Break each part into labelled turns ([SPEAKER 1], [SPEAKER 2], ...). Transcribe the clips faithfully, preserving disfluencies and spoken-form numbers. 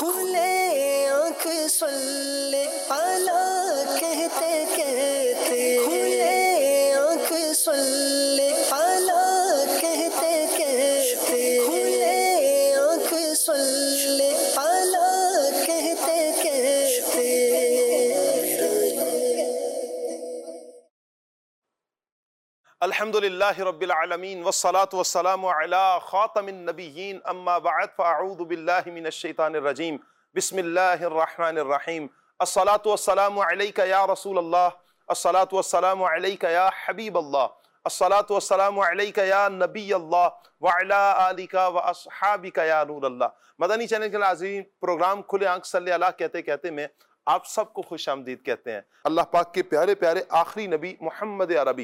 [SPEAKER 1] کھلے آنکھ صلی اعلیٰ کہتے کہتے، کھلے آنکھ صلی اعلیٰ کہتے کہتے، کھلے آنکھ صلی اعلیٰ کہتے کہتے۔
[SPEAKER 2] الحمدللہ رب العالمین والصلاة والسلام علی خاتم النبیین، اما بعد فاعوذ باللہ من الشیطان الرجیم، بسم اللہ الرحمن الرحیم۔ الصلاة والسلام علیک یا رسول اللہ، الصلاة والسلام علیک یا حبیب اللہ، الصلاة والسلام علیک یا نبی اللہ وعلی آلک واصحابک یا نور اللہ۔ مدنی چینل کے عظیم پروگرام کھلے آنکھ صلی اللہ کہتے کہتے میں آپ سب کو خوش آمدید کہتے ہیں۔ اللہ پاک کے پیارے پیارے آخری نبی محمد عربی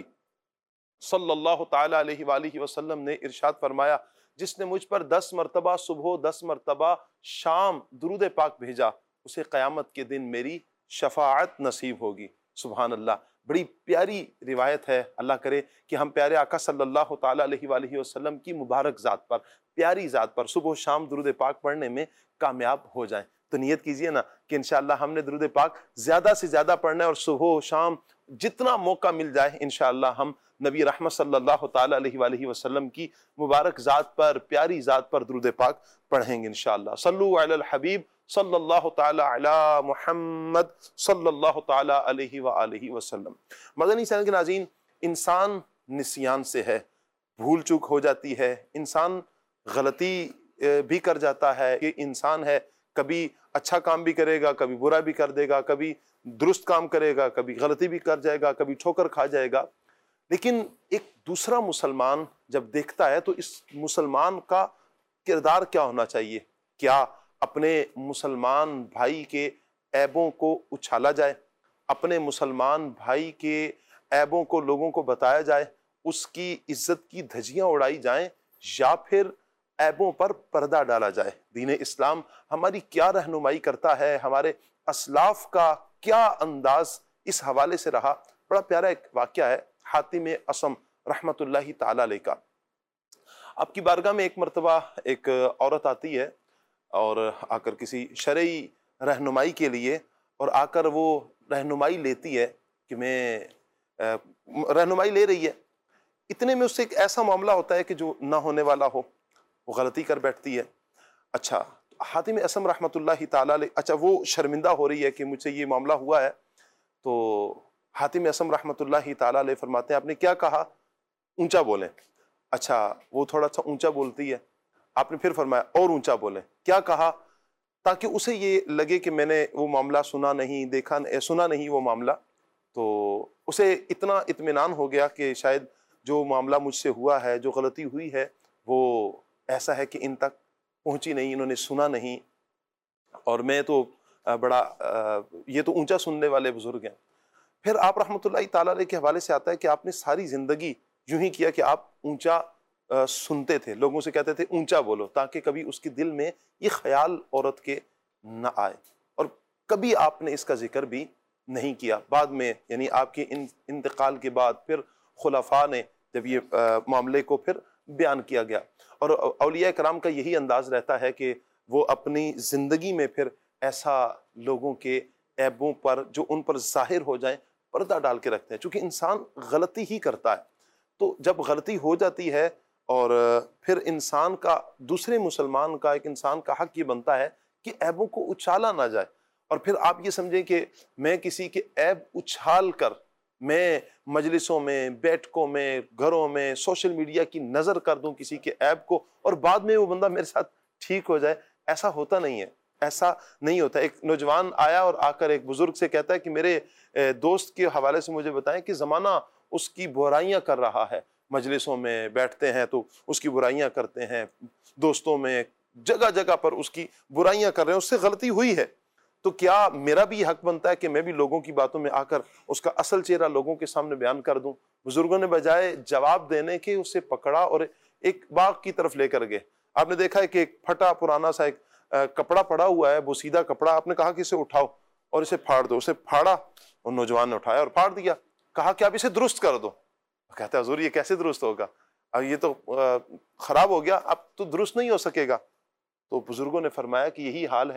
[SPEAKER 2] صلی اللہ تعالیٰ علیہ وآلہ وسلم نے ارشاد فرمایا، جس نے مجھ پر دس مرتبہ صبح دس مرتبہ شام درود پاک بھیجا، اسے قیامت کے دن میری شفاعت نصیب ہوگی۔ سبحان اللہ، بڑی پیاری روایت ہے۔ اللہ کرے کہ ہم پیارے آقا صلی اللہ تعالیٰ علیہ وآلہ وسلم کی مبارک ذات پر، پیاری ذات پر صبح و شام درود پاک پڑھنے میں کامیاب ہو جائیں۔ تو نیت کیجئے نا کہ انشاءاللہ ہم نے درود پاک زیادہ سے زیادہ پڑھنا ہے، اور صبح و شام جتنا موقع مل جائے انشاءاللہ ہم نبی رحمت صلی اللہ تعالیٰ علیہ وآلہ وسلم کی مبارک ذات پر، پیاری ذات پر درود پاک پڑھیں گے انشاءاللہ۔ صلو علی الحبیب صلی اللہ تعالیٰ علی محمد صلی اللہ تعالیٰ علیہ وآلہ وسلم۔ مدنی چینل کے ناظرین، انسان نسیان سے ہے، بھول چوک ہو جاتی ہے، انسان غلطی بھی کر جاتا ہے۔ یہ انسان ہے، کبھی اچھا کام بھی کرے گا، کبھی برا بھی کر دے گا، کبھی درست کام کرے گا، کبھی غلطی بھی کر جائے گا، کبھی ٹھوکر کھا جائے گا۔ لیکن ایک دوسرا مسلمان جب دیکھتا ہے تو اس مسلمان کا کردار کیا ہونا چاہیے؟ کیا اپنے مسلمان بھائی کے عیبوں کو اچھالا جائے، اپنے مسلمان بھائی کے عیبوں کو لوگوں کو بتایا جائے، اس کی عزت کی دھجیاں اڑائی جائیں، یا پھر عیبوں پر پردہ ڈالا جائے؟ دین اسلام ہماری کیا رہنمائی کرتا ہے، ہمارے اسلاف کا کیا انداز اس حوالے سے رہا؟ بڑا پیارا ایک واقعہ ہے حاتم اصم رحمت اللہ تعالیٰ علیہ کا۔ آپ کی بارگاہ میں ایک مرتبہ ایک عورت آتی ہے اور آ کر کسی شرعی رہنمائی کے لیے، اور آ کر وہ رہنمائی لیتی ہے کہ میں رہنمائی لے رہی ہے، اتنے میں اس سے ایک ایسا معاملہ ہوتا ہے کہ جو نہ ہونے والا ہو، وہ غلطی کر بیٹھتی ہے۔ اچھا، حاتم اصم رحمت اللہ تعالیٰ علیہ، اچھا وہ شرمندہ ہو رہی ہے کہ مجھ سے یہ معاملہ ہوا ہے، تو حاتم اصم رحمت اللہ تعالیٰ علیہ فرماتے ہیں، آپ نے کیا کہا؟ اونچا بولیں۔ اچھا، وہ تھوڑا سا اونچا بولتی ہے، آپ نے پھر فرمایا اور اونچا بولیں۔ کیا کہا؟ تاکہ اسے یہ لگے کہ میں نے وہ معاملہ سنا نہیں، دیکھا سنا نہیں وہ معاملہ، تو اسے اتنا اطمینان ہو گیا کہ شاید جو معاملہ مجھ سے ہوا ہے، جو غلطی ہوئی ہے، وہ ایسا ہے کہ ان تک پہنچی نہیں، انہوں نے سنا نہیں، اور میں تو بڑا یہ تو اونچا سننے والے بزرگ ہیں۔ پھر آپ رحمۃ اللہ تعالیٰ علیہ کے حوالے سے آتا ہے کہ آپ نے ساری زندگی یوں ہی کیا کہ آپ اونچا سنتے تھے، لوگوں سے کہتے تھے اونچا بولو، تاکہ کبھی اس کے دل میں یہ خیال عورت کے نہ آئے، اور کبھی آپ نے اس کا ذکر بھی نہیں کیا۔ بعد میں یعنی آپ کے انتقال کے بعد پھر خلفاء نے جب یہ معاملے کو پھر بیان کیا گیا، اور اولیاء کرام کا یہی انداز رہتا ہے کہ وہ اپنی زندگی میں پھر ایسا لوگوں کے عیبوں پر جو ان پر ظاہر ہو جائیں پردہ ڈال کے رکھتے ہیں، چونکہ انسان غلطی ہی کرتا ہے۔ تو جب غلطی ہو جاتی ہے، اور پھر انسان کا، دوسرے مسلمان کا، ایک انسان کا حق یہ بنتا ہے کہ عیبوں کو اچھالا نہ جائے۔ اور پھر آپ یہ سمجھیں کہ میں کسی کے عیب اچھال کر میں مجلسوں میں، بیٹھکوں میں، گھروں میں، سوشل میڈیا کی نظر کر دوں کسی کے عیب کو، اور بعد میں وہ بندہ میرے ساتھ ٹھیک ہو جائے، ایسا ہوتا نہیں ہے، ایسا نہیں ہوتا۔ ایک نوجوان آیا اور آ کر ایک بزرگ سے کہتا ہے کہ میرے دوست کے حوالے سے مجھے بتائیں کہ زمانہ اس کی برائیاں کر رہا ہے، مجلسوں میں بیٹھتے ہیں تو اس کی برائیاں کرتے ہیں، دوستوں میں جگہ جگہ پر اس کی برائیاں کر رہے ہیں، اس سے غلطی ہوئی ہے، تو کیا میرا بھی حق بنتا ہے کہ میں بھی لوگوں کی باتوں میں آ کر اس کا اصل چہرہ لوگوں کے سامنے بیان کر دوں؟ بزرگوں نے بجائے جواب دینے کے اسے پکڑا اور ایک باغ کی طرف لے کر گئے۔ آپ نے دیکھا ہے کہ ایک پھٹا پرانا سا ایک کپڑا پڑا ہوا ہے، بوسیدہ کپڑا، آپ نے کہا کہ اسے اٹھاؤ اور اسے پھاڑ دو، اسے پھاڑا، اور نوجوان نے اٹھایا اور پھاڑ دیا، کہا کہ آپ اسے درست کر دو۔ کہتا ہے حضور یہ کیسے درست ہوگا، اب یہ تو خراب ہو گیا، اب تو درست نہیں ہو سکے گا۔ تو بزرگوں نے فرمایا کہ یہی حال ہے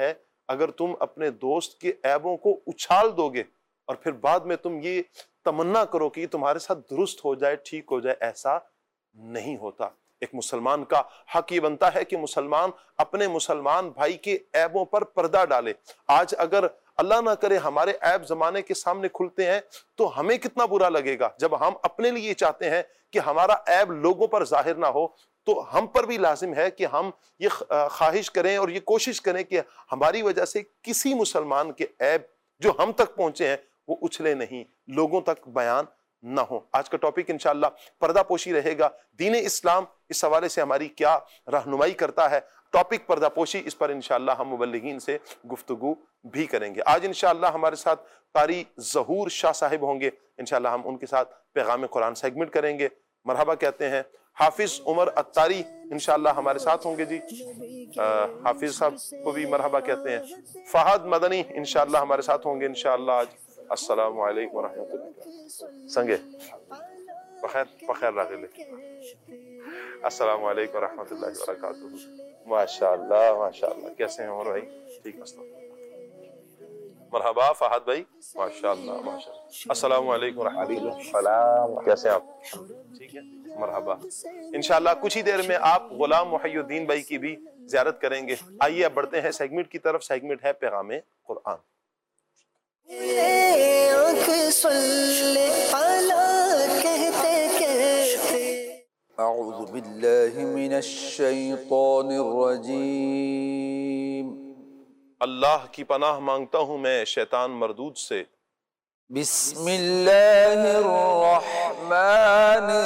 [SPEAKER 2] اگر تم اپنے دوست کے عیبوں کو اچھال دو گے اور پھر بعد میں تم یہ تمنا کرو کہ یہ تمہارے ساتھ درست ہو جائے، ٹھیک ہو جائے، ایسا نہیں ہوتا۔ ایک مسلمان کا حق یہ بنتا ہے کہ مسلمان اپنے مسلمان بھائی کے عیبوں پر پردہ ڈالے۔ آج اگر اللہ نہ کرے ہمارے عیب زمانے کے سامنے کھلتے ہیں تو ہمیں کتنا برا لگے گا۔ جب ہم اپنے لیے چاہتے ہیں کہ ہمارا عیب لوگوں پر ظاہر نہ ہو تو ہم پر بھی لازم ہے کہ ہم یہ خواہش کریں اور یہ کوشش کریں کہ ہماری وجہ سے کسی مسلمان کے عیب جو ہم تک پہنچے ہیں وہ اچھلے نہیں، لوگوں تک بیان نہ ہو۔ آج کا ٹاپک انشاءاللہ پردہ پوشی رہے گا۔ دین اسلام اس حوالے سے ہماری کیا رہنمائی کرتا ہے، ٹاپک پردہ پوشی، اس پر انشاءاللہ ہم مبلغین سے گفتگو بھی کریں گے۔ آج انشاءاللہ ہمارے ساتھ قاری ظہور شاہ صاحب ہوں گے، انشاءاللہ ہم ان کے ساتھ پیغام قرآن سیگمنٹ کریں گے۔ مرحبا کہتے ہیں۔ حافظ عمر اتاری انشاءاللہ ہمارے ساتھ ہوں گے جی، حافظ صاحب کو بھی مرحبا کہتے ہیں۔ فہد مدنی انشاءاللہ ہمارے ساتھ ہوں گے انشاءاللہ آج۔ السلام علیکم ورحمۃ اللہ سنگے بخیر بخیر راغلے السلام علیکم ورحمۃ اللہ وبرکاتہ۔ ماشاءاللہ ماشاءاللہ، کیسے ہیں عمر بھائی؟ ٹھیک ہے، مرحبا فہد بھائی، ماشاءاللہ ماشاءاللہ۔ السلام علیکم ورحمۃ اللہ السلام، کیسے ہیں آپ؟ ٹھیک ہے، مرحبا۔ انشاءاللہ کچھ ہی دیر میں آپ غلام محی الدین بھائی کی بھی زیارت کریں گے۔ آئیے اب بڑھتے ہیں سیگمنٹ کی طرف۔ سیگمنٹ ہے پیغام قرآن۔
[SPEAKER 3] اعوذ باللہ من الشیطان الرجیم،
[SPEAKER 2] اللہ کی پناہ مانگتا ہوں میں شیطان مردود سے۔
[SPEAKER 3] بسم اللہ الرحمن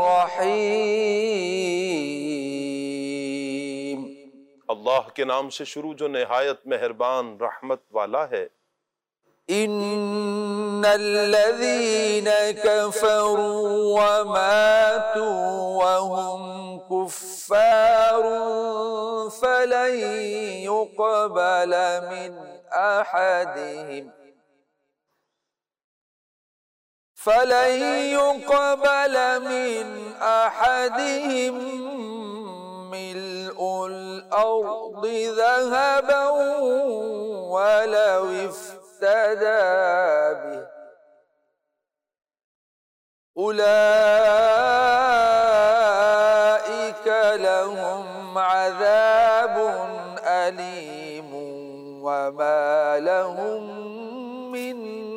[SPEAKER 3] الرحیم،
[SPEAKER 2] اللہ کے نام سے شروع جو نہایت مہربان رحمت والا ہے۔
[SPEAKER 3] ان الذین کفروا وماتوا وهم کفار فلن يقبل من احدهم فلن يقبل من احدهم ملء الارض ذهبا ولو افتدى به أولئك لهم عذاب أليم وما لهم من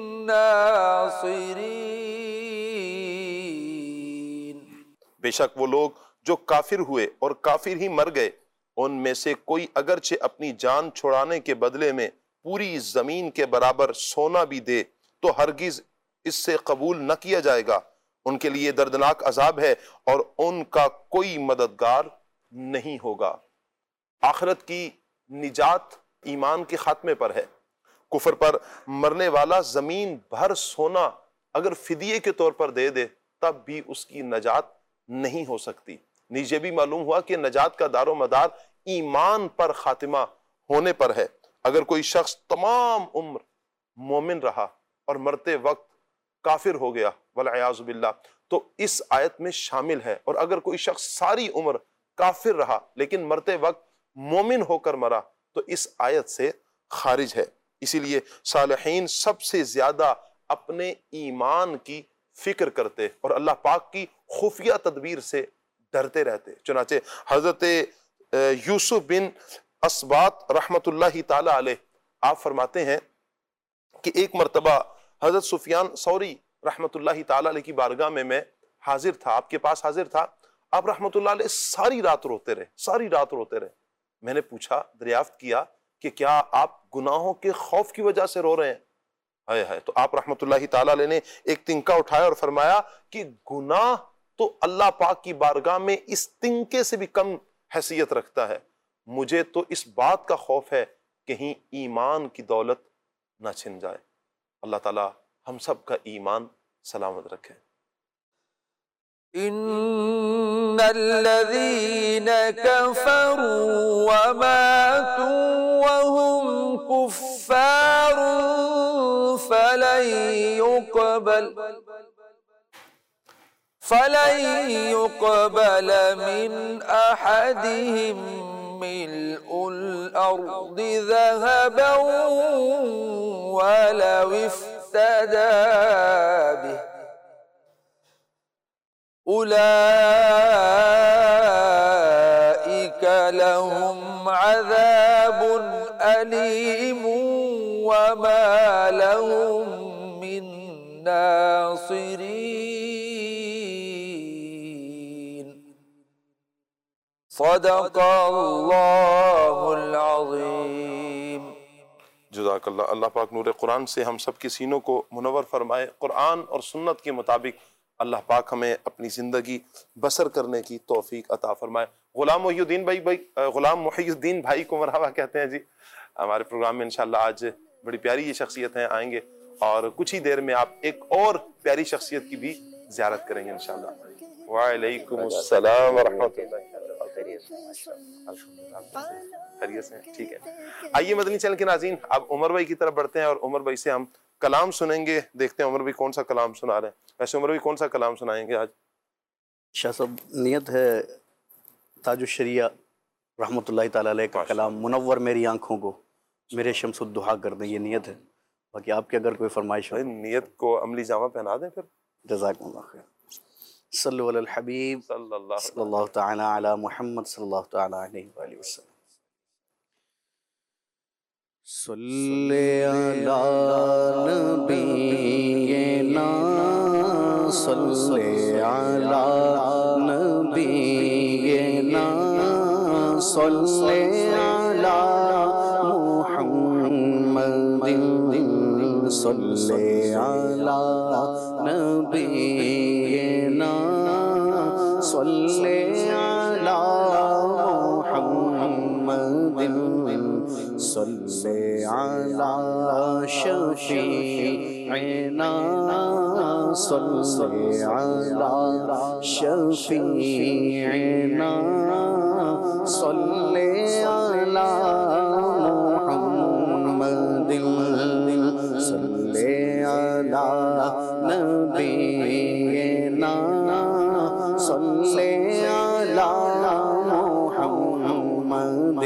[SPEAKER 3] ناصرين۔
[SPEAKER 2] بے شک وہ لوگ جو کافر ہوئے اور کافر ہی مر گئے، ان میں سے کوئی اگرچہ اپنی جان چھڑانے کے بدلے میں پوری زمین کے برابر سونا بھی دے تو ہرگز اس سے قبول نہ کیا جائے گا۔ ان کے لیے دردناک عذاب ہے اور ان کا کوئی مددگار نہیں ہوگا۔ آخرت کی نجات ایمان کے خاتمے پر ہے۔ کفر پر مرنے والا زمین بھر سونا اگر فدیے کے طور پر دے دے تب بھی اس کی نجات نہیں ہو سکتی۔ نیز یہ بھی معلوم ہوا کہ نجات کا دار و مدار ایمان پر خاتمہ ہونے پر ہے۔ اگر کوئی شخص تمام عمر مومن رہا اور مرتے وقت کافر ہو گیا والعیاذ باللہ تو اس آیت میں شامل ہے، اور اگر کوئی شخص ساری عمر کافر رہا لیکن مرتے وقت مومن ہو کر مرا تو اس آیت سے خارج ہے۔ اسی لیے صالحین سب سے زیادہ اپنے ایمان کی فکر کرتے اور اللہ پاک کی خفیہ تدبیر سے ڈرتے رہتے۔ چنانچہ حضرت یوسف بن اسباط رحمت اللہ تعالی علیہ آپ فرماتے ہیں کہ ایک مرتبہ حضرت سفیان ثوری رحمت اللہ تعالی علیہ کی بارگاہ میں میں حاضر تھا، آپ کے پاس حاضر تھا۔ آپ رحمت اللہ علیہ ساری رات روتے رہے، ساری رات روتے رہے۔ میں نے پوچھا، دریافت کیا کہ کیا آپ گناہوں کے خوف کی وجہ سے رو رہے ہیں؟ ہائے ہائے، تو آپ رحمت اللہ تعالی علیہ نے ایک تنکا اٹھایا اور فرمایا کہ گناہ تو اللہ پاک کی بارگاہ میں اس تنکے سے بھی کم حیثیت رکھتا ہے، مجھے تو اس بات کا خوف ہے کہیں ایمان کی دولت نہ چھن جائے۔ اللہ تعالی ہم سب کا ایمان سلامت رکھے۔
[SPEAKER 3] ان الذين كفروا وماتوا وهم كفار فلن يقبل فلن يقبل من احدهم ملء الأرض ذهبا ولو افتدى به أولئك لهم عذاب أليم وما لهم من ناصرين صدق اللہ العظیم۔
[SPEAKER 2] جزاک اللہ۔ اللہ پاک نور قرآن سے ہم سب کے سینوں کو منور فرمائے، قرآن اور سنت کے مطابق اللہ پاک ہمیں اپنی زندگی بسر کرنے کی توفیق عطا فرمائے۔ غلام محی الدین بھائی بھائی غلام محی الدین بھائی کو مرحبا کہتے ہیں جی ہمارے پروگرام میں انشاءاللہ آج بڑی پیاری یہ شخصیت ہیں آئیں گے اور کچھ ہی دیر میں آپ ایک اور پیاری شخصیت کی بھی زیارت کریں گے انشاءاللہ۔ وعلیکم السلام ورحمۃ اللہ۔ خیریت سے ٹھیک ہے۔ آئیے مدنی چینل کے ناظرین اب عمر بھائی کی طرف بڑھتے ہیں اور عمر بھائی سے ہم کلام سنیں گے، دیکھتے ہیں عمر بھائی کون سا کلام سنا رہے ہیں۔ ویسے عمر بھائی کون سا کلام سنائیں گے آج؟
[SPEAKER 4] شاہ صاحب نیت ہے تاج الشریعہ رحمۃ اللہ تعالیٰ علیہ کا کلام منور میری آنکھوں کو میرے شمس الدحا کر دیں، یہ نیت ہے۔ باقی آپ کی اگر کوئی فرمائش ہو
[SPEAKER 2] نیت کو عملی جامہ پہنا دیں پھر۔
[SPEAKER 4] جزاکم اللہ خیر۔ صلو علی الحبیب
[SPEAKER 2] صلی اللہ
[SPEAKER 4] صلی اللہ تعالیٰ علی محمد صلی اللہ تعالیٰ علیہ وآلہ وسلم۔ صلی علی نبینا صلی علی نبینا صلی علی محمد صلی علی نبینا صلی علی محمد صلی علی شفیعنا صلی علی شفیعنا صلی علی محمد صلی علی نبینا صلی علی محمد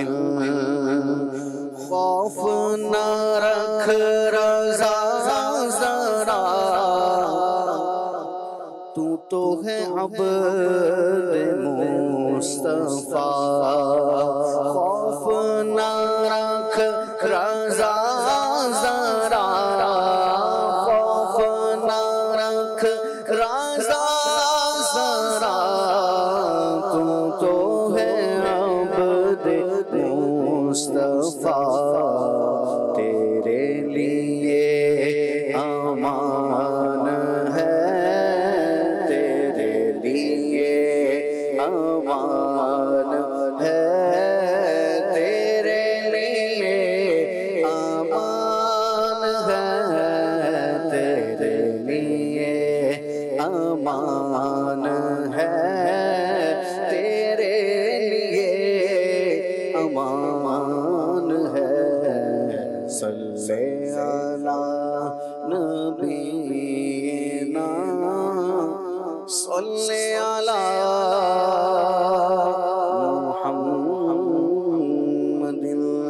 [SPEAKER 4] خوف نہ رکھ رضا ذرا تو تو ہے عبد مصطفیٰ خوف نہ رکھ رضا ذرا خوف نہ رکھ رضا ذرا تو تو ہے عبد مصطفیٰ تیرے لیے امان ہے تیرے لیے امان ہے تیرے لیے امان ہے تیرے لیے امان ہے تیرے لیے امان ہے صلی علی نبینا صلی علی محمد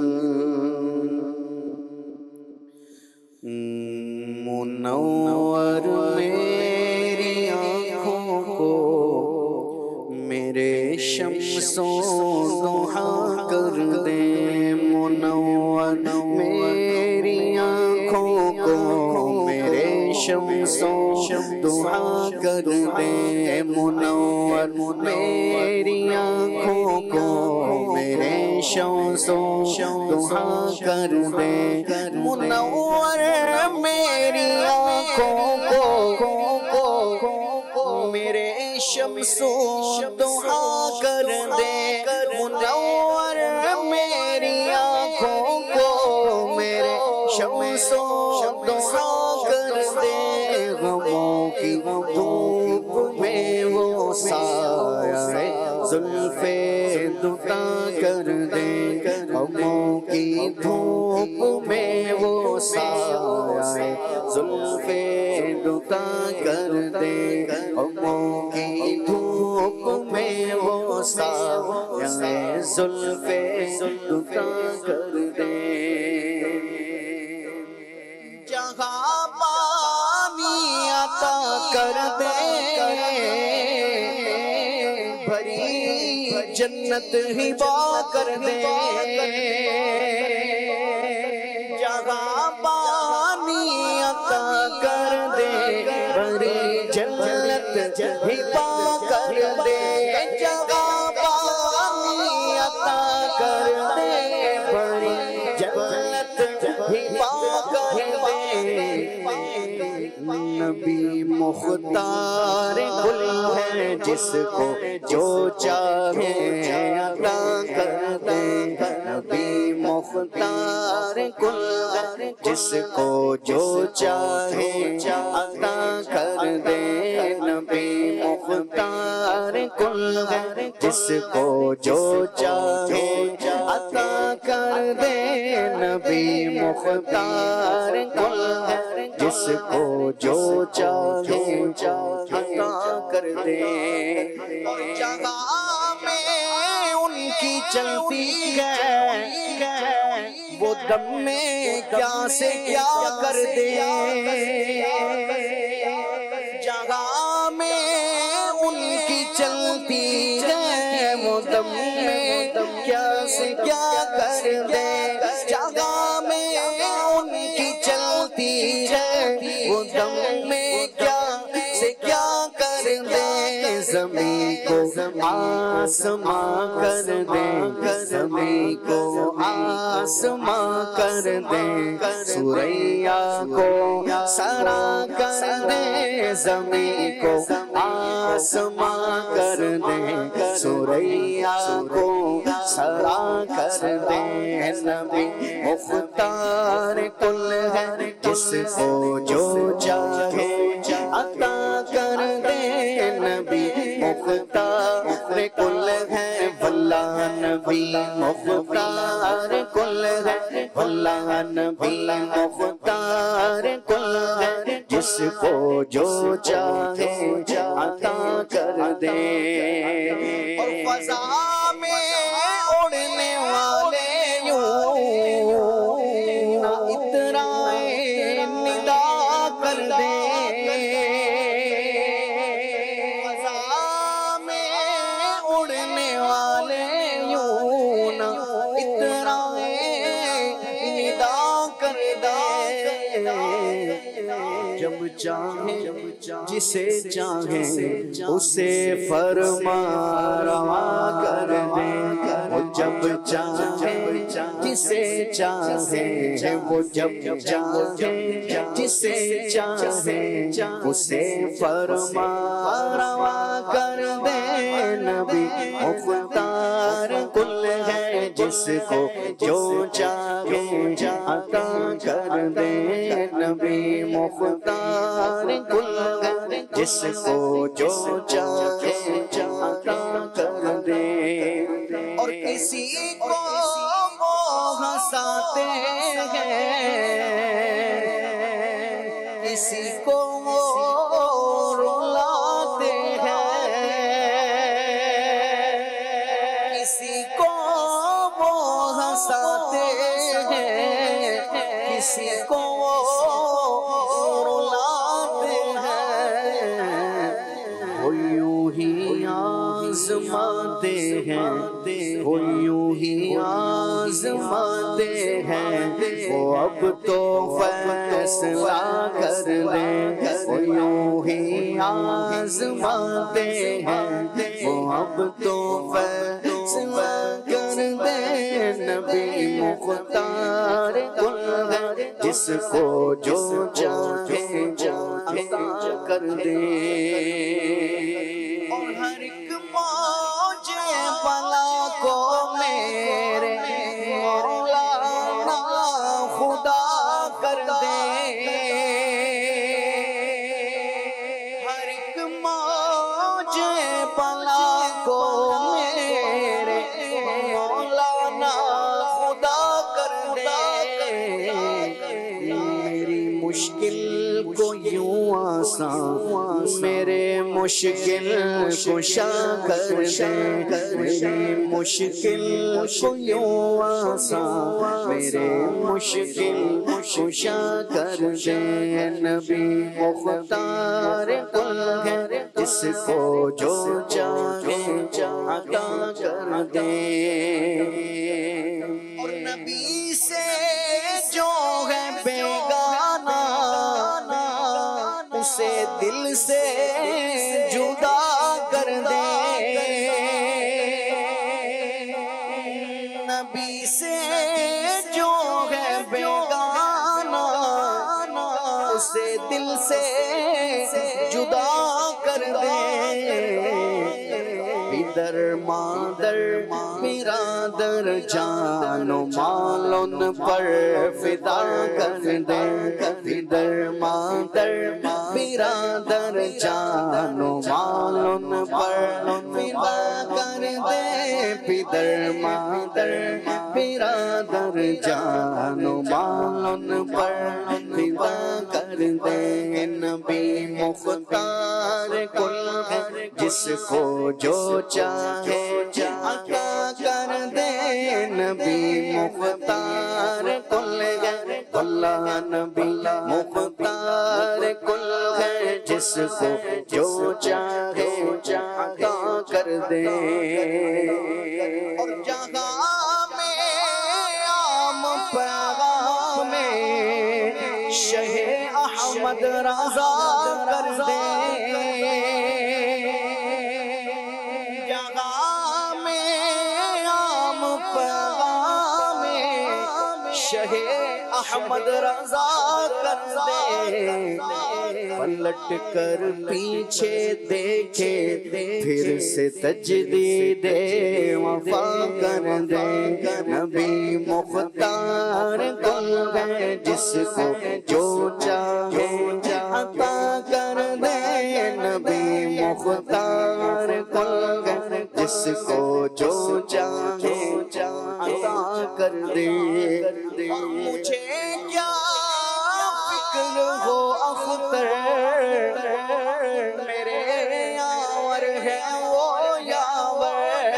[SPEAKER 4] منور میری آنکھوں کو میرے شمس و ضحا کر دے منور میری آنکھوں کو میرے شمس و ضحا کر دے منور میری آنکھوں کو میرے شمس و ضحا کر دے منور میری آنکھوں کو میرے شمس و ضحا کر دے منور میری آنکھوں کو میرے شمس و ضحا کر دے غموں کی دھوپ میں وہ سایہ زلف دتا کر دے غموں کی دھوپ میں وہ سایہ زلف دتا کر دے غموں کی دھوپ میں وہ سایہ زلف عطا کر دے جہاں پانی عطا کر دے بھری جنت ہبا کر دے جہاں پانی عطا کر دے بھری جنت ہبا کر دے جہاں پانی عطا کر دے بھری جنت ہبا کر دے نبی مختار گل ہے جس کو جو چاہے عطا کر دے نبی مختار گل ہے جس کو جو چاہے عطا کر دے نبی مختار گل ہے جس کو جو چاہے عطا کر دے نبی مختار گل ہے جس کو جو چاہے عطا کر دے جگہ میں ان کی چلتی ہے وہ دم میں کیا سے کیا کر دے جگہ میں ان کی چلتی ہے وہ دم میں کیا سے کیا کر دے جگہ میں ان کی چلتی ہے وہ دم میں کیا سے کیا کر دے زمین کو آسماں کر دے زمین کو آسماں کر دے سوریا کو سرا کر دے زمین کو آسماں کر دے سوریا کو سرا کر دے نبی مختار کل ہے جس کو جو چاہے عطا کر دے نبی مختار کل ہے واللہ نبی مختار کل ہے واللہ نبی مختار کل ہے جس کو جو چاہے عطا کر دے اور فضا میں اڑنے والے یوں نہ اترائے ندا کر دے فضا میں اڑنے والے یوں نہ اترائے ندا کر دے جب چاہے جسے چاہے اسے فرما روا کر دے وہ جب چاہے جسے چاہے وہ جب چاہے جسے چاہے اسے فرما روا کر دے نبی مختار کل ہے جس کو جو چاہے عطا کر دے نبی مختار کل ہے جس کو جو چاہے عطا کر دے اور کسی کو وہ ہنساتے ہیں کسی کو وہ رلاتے ہیں کسی کو وہ ہنساتے ہیں کسی کو وہ رلاتے ہیں وہ یوں ہی آزماتے ہیں وہ یوں ہی آزماتے ہیں وہ اب تو فیصلہ کر دیں وہ یوں ہی آزماتے ہیں وہ اب تو فیصلہ کر دیں نبی مختار کل ہے جس کو جو چاہے عطا کر دے اور ہر ایک موج بلا کو میرے مولانا خدا کر دے ہر ایک موج بلا کو میرے مولانا خدا کر دے میری مشکل کو یوں آسان میرے مشکل کشا کر دے میری مشکل کو یوں آسان میرے مشکل کشا کر دے نبی مختار کل ہے جس کو جو چاہے عطا کر دے اور نبی سے جو ہے بیگانہ اسے دل سے جدا کر دے نبی سے جو ہے بیگانہ اسے دل سے جدا کر دے پدر مادر برادر جان و مال ان پر فدا کر دے پدر مادر برادر جان و مال ان پر فدا کر دے پدر مادر برادر جان و مال ان پر فدا کر دے نبی مختار کل ہے جس کو جو چاہے عطا کر دے نبی مختار کل ہے اللہ نبی مختار کل ہے جس کو جو چاہے عطا کر دے اور جہاں میں عام پیغام میں شہ احمد رضا کر دے شہ احمد رضا کر دے پلٹ کر پیچھے دیکھے پھر سے تجدید وفا کر دے نبی مختار کل ہے جس کو جو چاہے عطا کر دے نبی مختار کل ہے جس کو جو چاہے عطا کر دے مجھے کیا فکر ہو اختر میرے یاور ہے وہ یاور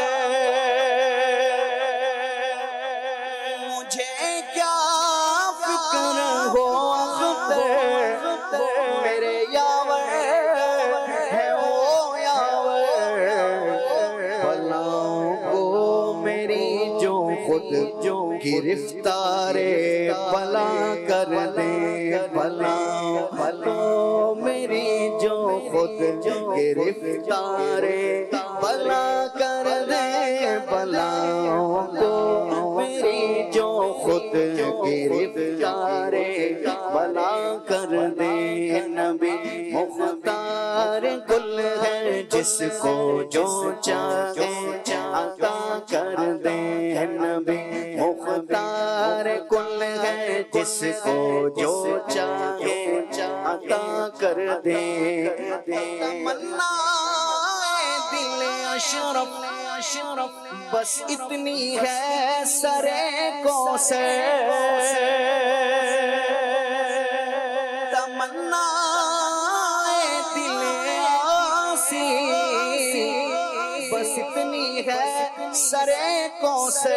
[SPEAKER 4] مجھے کیا فکر ہو اختر میرے یاور ہے وہ یاور بلاؤں کو میری جو خود جو گرفتار بلا کر دے بلا بلا میری جو خود گرفتار بلا کر دے بلا کو میری جو خود گرفتار بلا کر دے نبی مختار کل ہے جس کو جو چاہے عطا کر دے نبی مختار کل ہے جس کو جو چاہے عطا کر دے تمنا دل اشرف بس اتنی ہے سرے کو سے تمنا دل آسی بس اتنی ہے سرے کو سے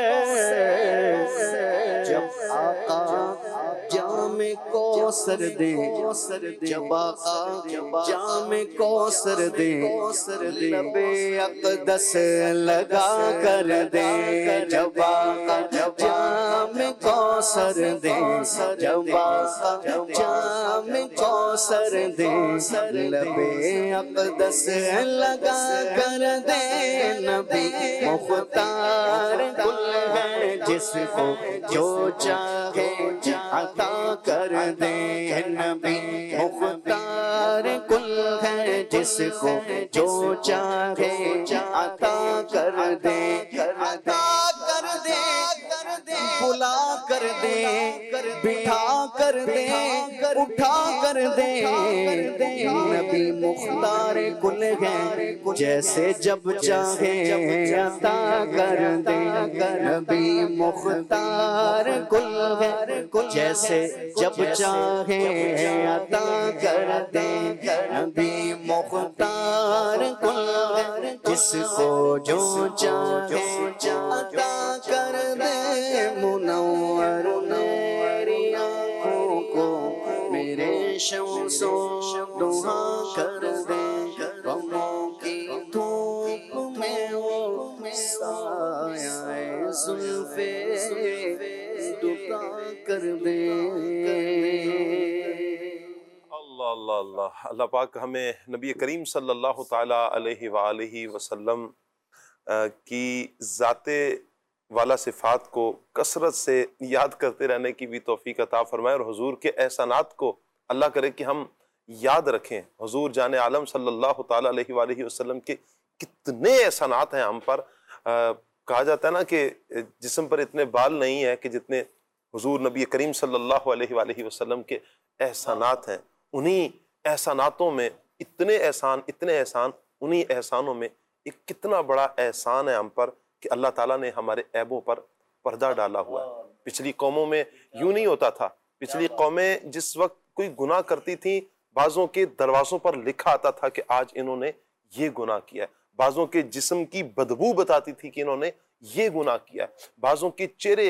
[SPEAKER 4] جب آقا جام کوثر دے جب آقا جام کوثر دے لب اقدس لگا کر دے جب آقا جام کوثر دے جب آقا جام کوثر دے لب اقدس لگا کر دے نبی مختار کل ہے جس کو جو چاہے عطا کر دے نبی مختار کل ہے جس کو جو چاہے عطا کر دے عطا کر دے بلا کر دے بٹھا کر دے اٹھا کر دے نبی مختار کل ہے جیسے جب چاہے عطا کر دے نبی مختار کل ہے جیسے جب چاہے عطا کر دے نبی مختار کل ہے جس کو جو چاہے عطا کر دے منور میری آنکھوں کو میرے شمس و دہا کر دے غموں کی دھوپ میں وہ سایہ زلف دتا کر دے۔
[SPEAKER 2] اللہ اللہ اللہ اللہ پاک ہمیں نبی کریم صلی اللہ تعالیٰ علیہ وآلہ وسلم کی ذات والا صفات کو کثرت سے یاد کرتے رہنے کی بھی توفیق عطا فرمائے، اور حضور کے احسانات کو اللہ کرے کہ ہم یاد رکھیں۔ حضور جان عالم صلی اللہ تعالیٰ علیہ وآلہ وسلم کے کتنے احسانات ہیں ہم پر۔ کہا جاتا ہے نا کہ جسم پر اتنے بال نہیں ہیں کہ جتنے حضور نبی کریم صلی اللہ علیہ وآلہ وسلم کے احسانات ہیں۔ انہی احساناتوں میں اتنے احسان اتنے احسان انہی احسانوں میں ایک کتنا بڑا احسان ہے ہم پر کہ اللہ تعالیٰ نے ہمارے عیبوں پر پردہ ڈالا ہوا ہے۔ پچھلی قوموں میں یوں نہیں ہوتا تھا۔ پچھلی قومیں جس وقت کوئی گناہ کرتی تھیں بعضوں کے دروازوں پر لکھا آتا تھا کہ آج انہوں نے یہ گناہ کیا ہے، بعضوں کے جسم کی بدبو بتاتی تھی کہ انہوں نے یہ گناہ کیا ہے، بعضوں کے چہرے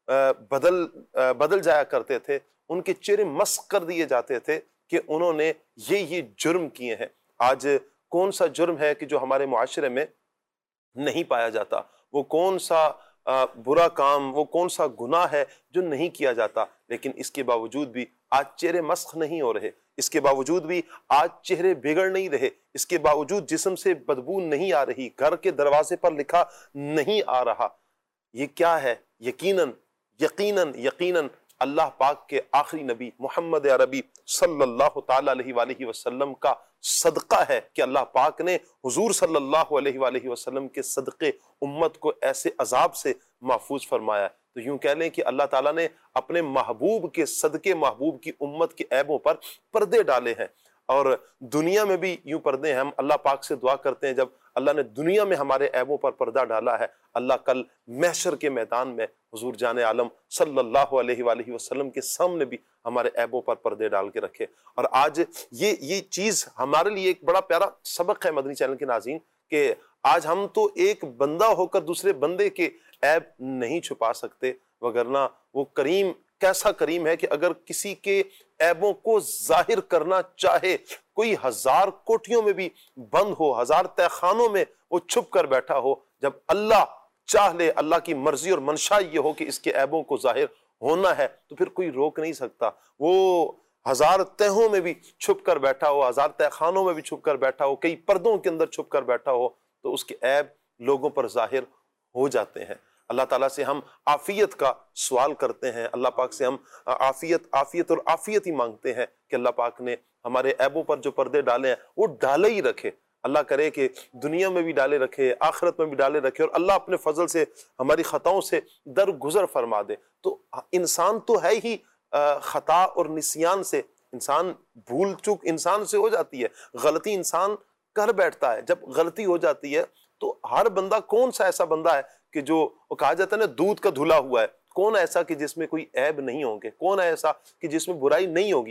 [SPEAKER 2] بدل بدل جایا کرتے تھے، ان کے چہرے مسخ کر دیے جاتے تھے کہ انہوں نے یہ یہ جرم کیے ہیں۔ آج کون سا جرم ہے کہ جو ہمارے معاشرے میں نہیں پایا جاتا؟ وہ کون سا برا کام، وہ کون سا گناہ ہے جو نہیں کیا جاتا؟ لیکن اس کے باوجود بھی آج چہرے مسخ نہیں ہو رہے، اس کے باوجود بھی آج چہرے بگڑ نہیں رہے، اس کے باوجود جسم سے بدبو نہیں آ رہی، گھر کے دروازے پر لکھا نہیں آ رہا۔ یہ کیا ہے؟ یقیناً یقیناً یقیناً اللہ پاک کے آخری نبی محمد عربی صلی اللہ تعالیٰ علیہ وآلہ وسلم کا صدقہ ہے کہ اللہ پاک نے حضور صلی اللہ علیہ وآلہ وسلم کے صدقے امت کو ایسے عذاب سے محفوظ فرمایا ہے۔ تو یوں کہہ لیں کہ اللہ تعالیٰ نے اپنے محبوب کے صدقے محبوب کی امت کے عیبوں پر پردے ڈالے ہیں، اور دنیا میں بھی یوں پردے ہیں۔ ہم اللہ پاک سے دعا کرتے ہیں جب اللہ نے دنیا میں ہمارے عیبوں پر پردہ ڈالا ہے، اللہ کل محشر کے میدان میں حضور جان عالم صلی اللہ علیہ وآلہ وسلم کے سامنے بھی ہمارے عیبوں پر پردے ڈال کے رکھے۔ اور آج یہ یہ چیز ہمارے لیے ایک بڑا پیارا سبق ہے مدنی چینل کے ناظرین، کہ آج ہم تو ایک بندہ ہو کر دوسرے بندے کے عیب نہیں چھپا سکتے، وگرنہ وہ کریم کیسا کریم ہے کہ اگر کسی کے عیبوں کو ظاہر کرنا چاہے، کوئی ہزار کوٹھیوں میں بھی بند ہو، ہزار تہ خانوں میں وہ چھپ کر بیٹھا ہو، جب اللہ چاہ لے، اللہ کی مرضی اور منشا یہ ہو کہ اس کے عیبوں کو ظاہر ہونا ہے، تو پھر کوئی روک نہیں سکتا۔ وہ ہزار تہوں میں بھی چھپ کر بیٹھا ہو، ہزار تہ خانوں میں بھی چھپ کر بیٹھا ہو، کئی پردوں کے اندر چھپ کر بیٹھا ہو، تو اس کے عیب لوگوں پر ظاہر ہو جاتے ہیں۔ اللہ تعالیٰ سے ہم عافیت کا سوال کرتے ہیں، اللہ پاک سے ہم عافیت عافیت اور عافیت ہی مانگتے ہیں کہ اللہ پاک نے ہمارے عیبوں پر جو پردے ڈالے ہیں وہ ڈالے ہی رکھے۔ اللہ کرے کہ دنیا میں بھی ڈالے رکھے، آخرت میں بھی ڈالے رکھے، اور اللہ اپنے فضل سے ہماری خطاؤں سے درگزر فرما دے۔ تو انسان تو ہے ہی خطا اور نسیان سے، انسان بھول چک انسان سے ہو جاتی ہے، غلطی انسان کر بیٹھتا ہے۔ جب غلطی ہو جاتی ہے تو ہر بندہ، کون سا ایسا بندہ ہے کہ جو وہ کہا جاتا ہے نا دودھ کا دھلا ہوا ہے، کون ایسا کہ جس میں کوئی عیب نہیں ہوں گے، کون ایسا کہ جس میں برائی نہیں ہوگی؟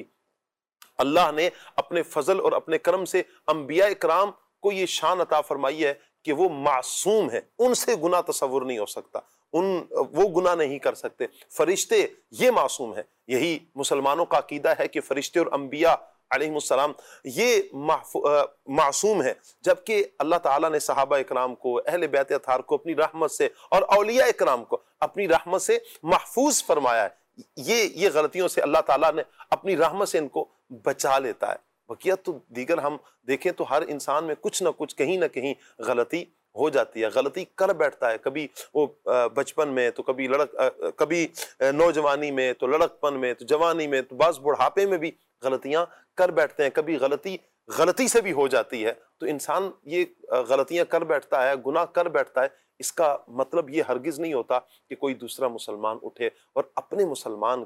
[SPEAKER 2] اللہ نے اپنے فضل اور اپنے کرم سے انبیاء اکرام کو یہ شان عطا فرمائی ہے کہ وہ معصوم ہیں، ان سے گناہ تصور نہیں ہو سکتا، ان وہ گناہ نہیں کر سکتے۔ فرشتے یہ معصوم ہیں، یہی مسلمانوں کا عقیدہ ہے کہ فرشتے اور انبیاء علیہ السلام یہ معصوم ہے، جبکہ اللہ تعالیٰ نے صحابہ اکرام کو، اہل بیت اطہار کو اپنی رحمت سے، اور اولیاء اکرام کو اپنی رحمت سے محفوظ فرمایا ہے۔ یہ یہ غلطیوں سے اللہ تعالیٰ نے اپنی رحمت سے ان کو بچا لیتا ہے۔ بقیہ تو دیگر ہم دیکھیں تو ہر انسان میں کچھ نہ کچھ کہیں نہ کہیں غلطی ہو جاتی ہے، غلطی کر بیٹھتا ہے، کبھی وہ بچپن میں، تو کبھی لڑک کبھی نوجوانی میں، تو لڑکپن میں، تو جوانی میں، تو بعض بڑھاپے میں بھی غلطیاں کر بیٹھتے ہیں، کبھی غلطی غلطی سے بھی ہو جاتی ہے۔ تو انسان یہ غلطیاں کر بیٹھتا ہے، گناہ کر بیٹھتا ہے، اس کا مطلب یہ ہرگز نہیں ہوتا کہ کوئی دوسرا مسلمان اٹھے اور اپنے مسلمان کے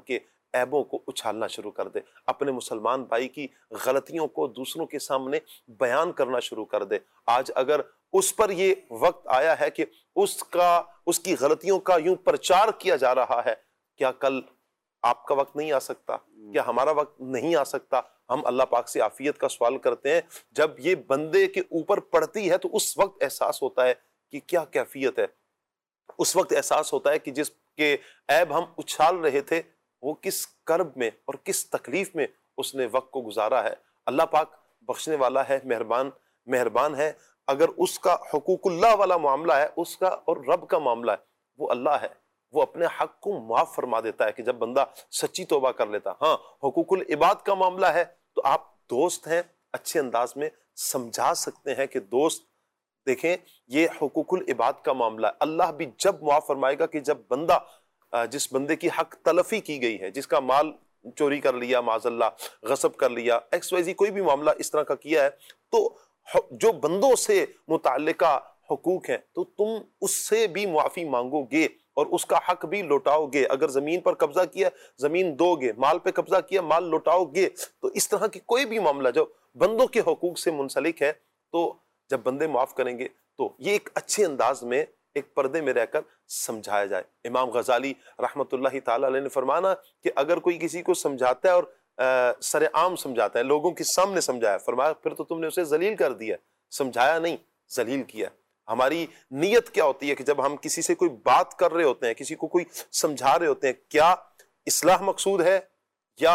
[SPEAKER 2] عیبوں کو اچھالنا شروع کر دے، اپنے مسلمان بھائی کی غلطیوں کو دوسروں کے سامنے بیان کرنا شروع کر دے۔ آج اگر اس پر یہ وقت آیا ہے کہ اس کا اس کی غلطیوں کا یوں پرچار کیا جا رہا ہے، کیا کل آپ کا وقت نہیں آ سکتا؟ کیا ہمارا وقت نہیں آ سکتا؟ ہم اللہ پاک سے عافیت کا سوال کرتے ہیں، جب یہ بندے کے اوپر پڑتی ہے تو اس وقت احساس ہوتا ہے کہ کیا کیفیت ہے، اس وقت احساس ہوتا ہے کہ جس کے عیب ہم اچھال رہے تھے وہ کس کرب میں اور کس تکلیف میں اس نے وقت کو گزارا ہے۔ اللہ پاک بخشنے والا ہے، مہربان مہربان ہے۔ اگر اس کا حقوق اللہ والا معاملہ ہے، اس کا اور رب کا معاملہ ہے، وہ اللہ ہے، وہ اپنے حق کو معاف فرما دیتا ہے کہ جب بندہ سچی توبہ کر لیتا۔ ہاں، حقوق العباد کا معاملہ ہے تو آپ دوست ہیں، اچھے انداز میں سمجھا سکتے ہیں کہ دوست دیکھیں یہ حقوق العباد کا معاملہ ہے، اللہ بھی جب معاف فرمائے گا کہ جب بندہ جس بندے کی حق تلفی کی گئی ہے، جس کا مال چوری کر لیا، معاذ اللہ غصب کر لیا، ایکس وائی زی کوئی بھی معاملہ اس طرح کا کیا ہے، تو جو بندوں سے متعلقہ حقوق ہیں تو تم اس سے بھی معافی مانگو گے اور اس کا حق بھی لوٹاؤ گے۔ اگر زمین پر قبضہ کیا زمین دو گے، مال پہ قبضہ کیا مال لوٹاؤ گے۔ تو اس طرح کی کوئی بھی معاملہ جو بندوں کے حقوق سے منسلک ہے، تو جب بندے معاف کریں گے تو یہ ایک اچھے انداز میں ایک پردے میں رہ کر سمجھایا جائے۔ امام غزالی رحمۃ اللہ تعالی علیہ نے فرمانا کہ اگر کوئی کسی کو سمجھاتا ہے اور سر عام سمجھاتا ہے، لوگوں کے سامنے سمجھایا، فرمایا پھر تو تم نے اسے ذلیل کر دیا، سمجھایا نہیں ذلیل کیا۔ ہماری نیت کیا ہوتی ہے کہ جب ہم کسی سے کوئی بات کر رہے ہوتے ہیں، کسی کو کوئی سمجھا رہے ہوتے ہیں، کیا اصلاح مقصود ہے یا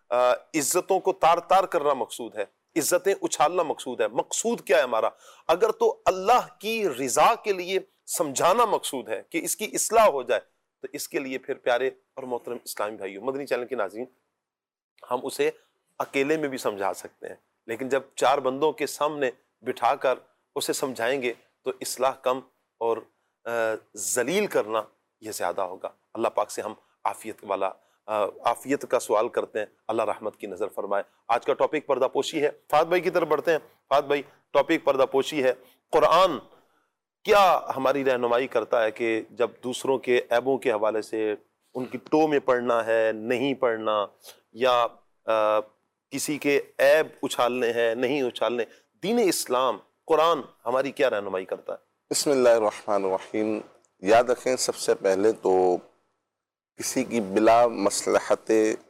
[SPEAKER 2] عزتوں کو تار تار کرنا مقصود ہے، عزتیں اچھالنا مقصود ہے؟ مقصود کیا ہے ہمارا؟ اگر تو اللہ کی رضا کے لیے سمجھانا مقصود ہے کہ اس کی اصلاح ہو جائے، تو اس کے لیے پھر پیارے اور محترم اسلامی بھائیوں، مدنی چینل کے ناظرین، ہم اسے اکیلے میں بھی سمجھا سکتے ہیں، لیکن جب چار بندوں کے سامنے بٹھا کر اسے سمجھائیں گے تو اصلاح کم اور ذلیل کرنا یہ زیادہ ہوگا۔ اللہ پاک سے ہم عافیت والا عافیت کا سوال کرتے ہیں، اللہ رحمت کی نظر فرمائے۔ آج کا ٹاپک پردہ پوشی ہے۔ فہد بھائی کی طرف بڑھتے ہیں۔ فہد بھائی، ٹاپک پردہ پوشی ہے۔ قرآن کیا ہماری رہنمائی کرتا ہے کہ جب دوسروں کے عیبوں کے حوالے سے ان کی ٹو میں پڑھنا ہے، نہیں پڑھنا، یا آ, کسی کے عیب اچھالنے ہیں، نہیں اچھالنے، دین اسلام قرآن ہماری کیا رہنمائی کرتا ہے؟
[SPEAKER 5] بسم اللہ الرحمن الرحیم۔ یاد رکھیں، سب سے پہلے تو کسی کی بلا مصلحت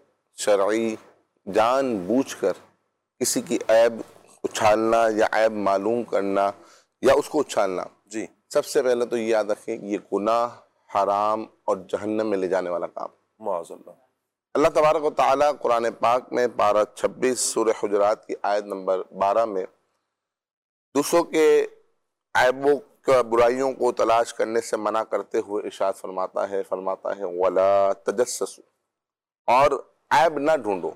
[SPEAKER 5] شرعی جان بوجھ کر کسی کی عیب اچھالنا یا عیب معلوم کرنا یا اس کو اچھالنا،
[SPEAKER 2] جی،
[SPEAKER 5] سب سے پہلے تو یہ یاد رکھیں کہ یہ گناہ، حرام اور جہنم میں لے جانے والا کام۔
[SPEAKER 2] معاذ اللہ۔ اللہ
[SPEAKER 5] اللہ تبارک و تعالیٰ قرآن پاک میں پارہ چھبیس سورہ حجرات کی آیت نمبر بارہ میں دوسروں کے عیبوں کا، برائیوں کو تلاش کرنے سے منع کرتے ہوئے ارشاد فرماتا ہے فرماتا ہے وَلَا تَجَسَّسُوا، اور عیب نہ ڈھونڈو۔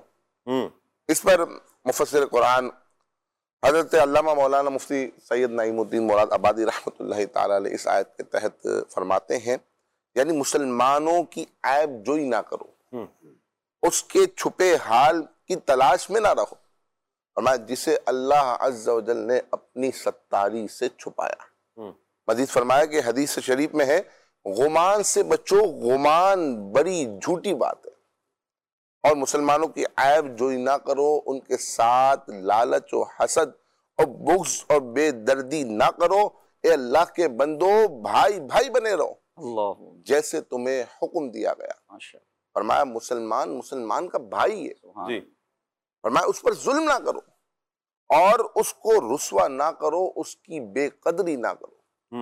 [SPEAKER 5] اس پر مفسر قرآن حضرت علامہ مولانا مفتی سید نعیم الدین مراد آبادی رحمۃ اللہ تعالی علیہ اس آیت کے تحت فرماتے ہیں، یعنی مسلمانوں کی عیب جوئی نہ کرو، اس کے چھپے حال کی تلاش میں نہ رہو، فرمایا جسے اللہ عز و جل نے اپنی ستاری سے چھپایا۔ مزید فرمایا کہ حدیث شریف میں ہے غمان سے بچو، غمان بڑی جھوٹی بات ہے، اور مسلمانوں کی عیب جوئی نہ کرو، ان کے ساتھ لالچ و حسد اور بغض اور بے دردی نہ کرو، اے اللہ کے بندو بھائی بھائی بنے رہو
[SPEAKER 4] اللہ
[SPEAKER 5] جیسے تمہیں حکم دیا گیا۔ فرمایا مسلمان مسلمان کا بھائی ہے،
[SPEAKER 2] جی،
[SPEAKER 5] فرمایا اس پر ظلم نہ کرو اور اس کو رسوا نہ کرو، اس کی بے قدری نہ کرو۔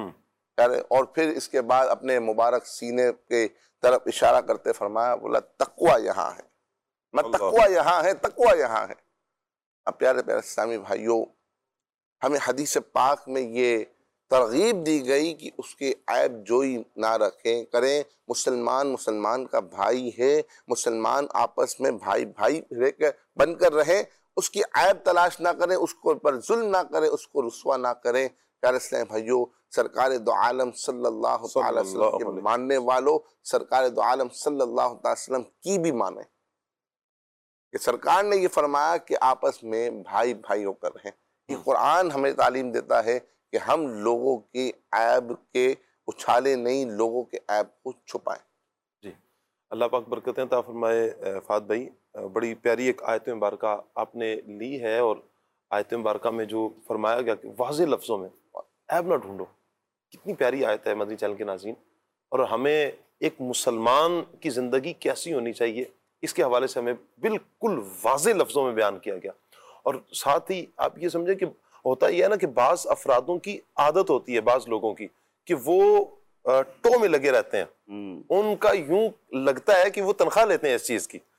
[SPEAKER 5] اور پھر اس کے بعد اپنے مبارک سینے کے طرف اشارہ کرتے فرمایا بولا تقوی یہاں ہے، میں تقوی یہاں ہے، تقوی یہاں ہے۔ اب پیارے پیارے اسلامی بھائیوں، ہمیں حدیث پاک میں یہ ترغیب دی گئی کہ اس کے عیب جوئی نہ رکھیں کریں، مسلمان مسلمان کا بھائی ہے، مسلمان آپس میں بھائی بھائی بن کر رہیں، اس کی عیب تلاش نہ کریں، اس کو پر ظلم نہ کریں، اس کو رسوا نہ کریں۔ پیارے اسلامی بھائیوں، سرکار دو عالم صلی اللہ تعالی وسلم کے ماننے والوں، سرکار دو عالم صلی اللہ تعالی وسلم کی بھی مانیں کہ سرکار نے یہ فرمایا کہ آپس میں بھائی بھائی ہو کر رہیں۔ یہ قرآن ہمیں تعلیم دیتا ہے کہ ہم لوگوں کے عیب کے اچھالے نہیں، لوگوں کے عیب کو چھپائیں۔
[SPEAKER 2] جی، اللہ پاک برکتیں عطا فرمائے فہد بھائی. بڑی پیاری ایک آیت مبارکہ آپ نے لی ہے، اور آیت مبارکہ میں جو فرمایا گیا کہ واضح لفظوں میں عیب نہ ڈھونڈو، کتنی پیاری آیت ہے مدنی چینل کے ناظرین. اور ہمیں ایک مسلمان کی زندگی کیسی ہونی چاہیے اس کے حوالے سے ہمیں بالکل واضح لفظوں میں بیان کیا گیا. اور ساتھ ہی آپ یہ سمجھیں کہ ہوتا یہ ہے نا کہ بعض افرادوں کی عادت ہوتی ہے، بعض لوگوں کی، کہ وہ ٹو میں لگے رہتے ہیں. ان کا یوں لگتا ہے کہ وہ تنخواہ لیتے ہیں اس چیز کی.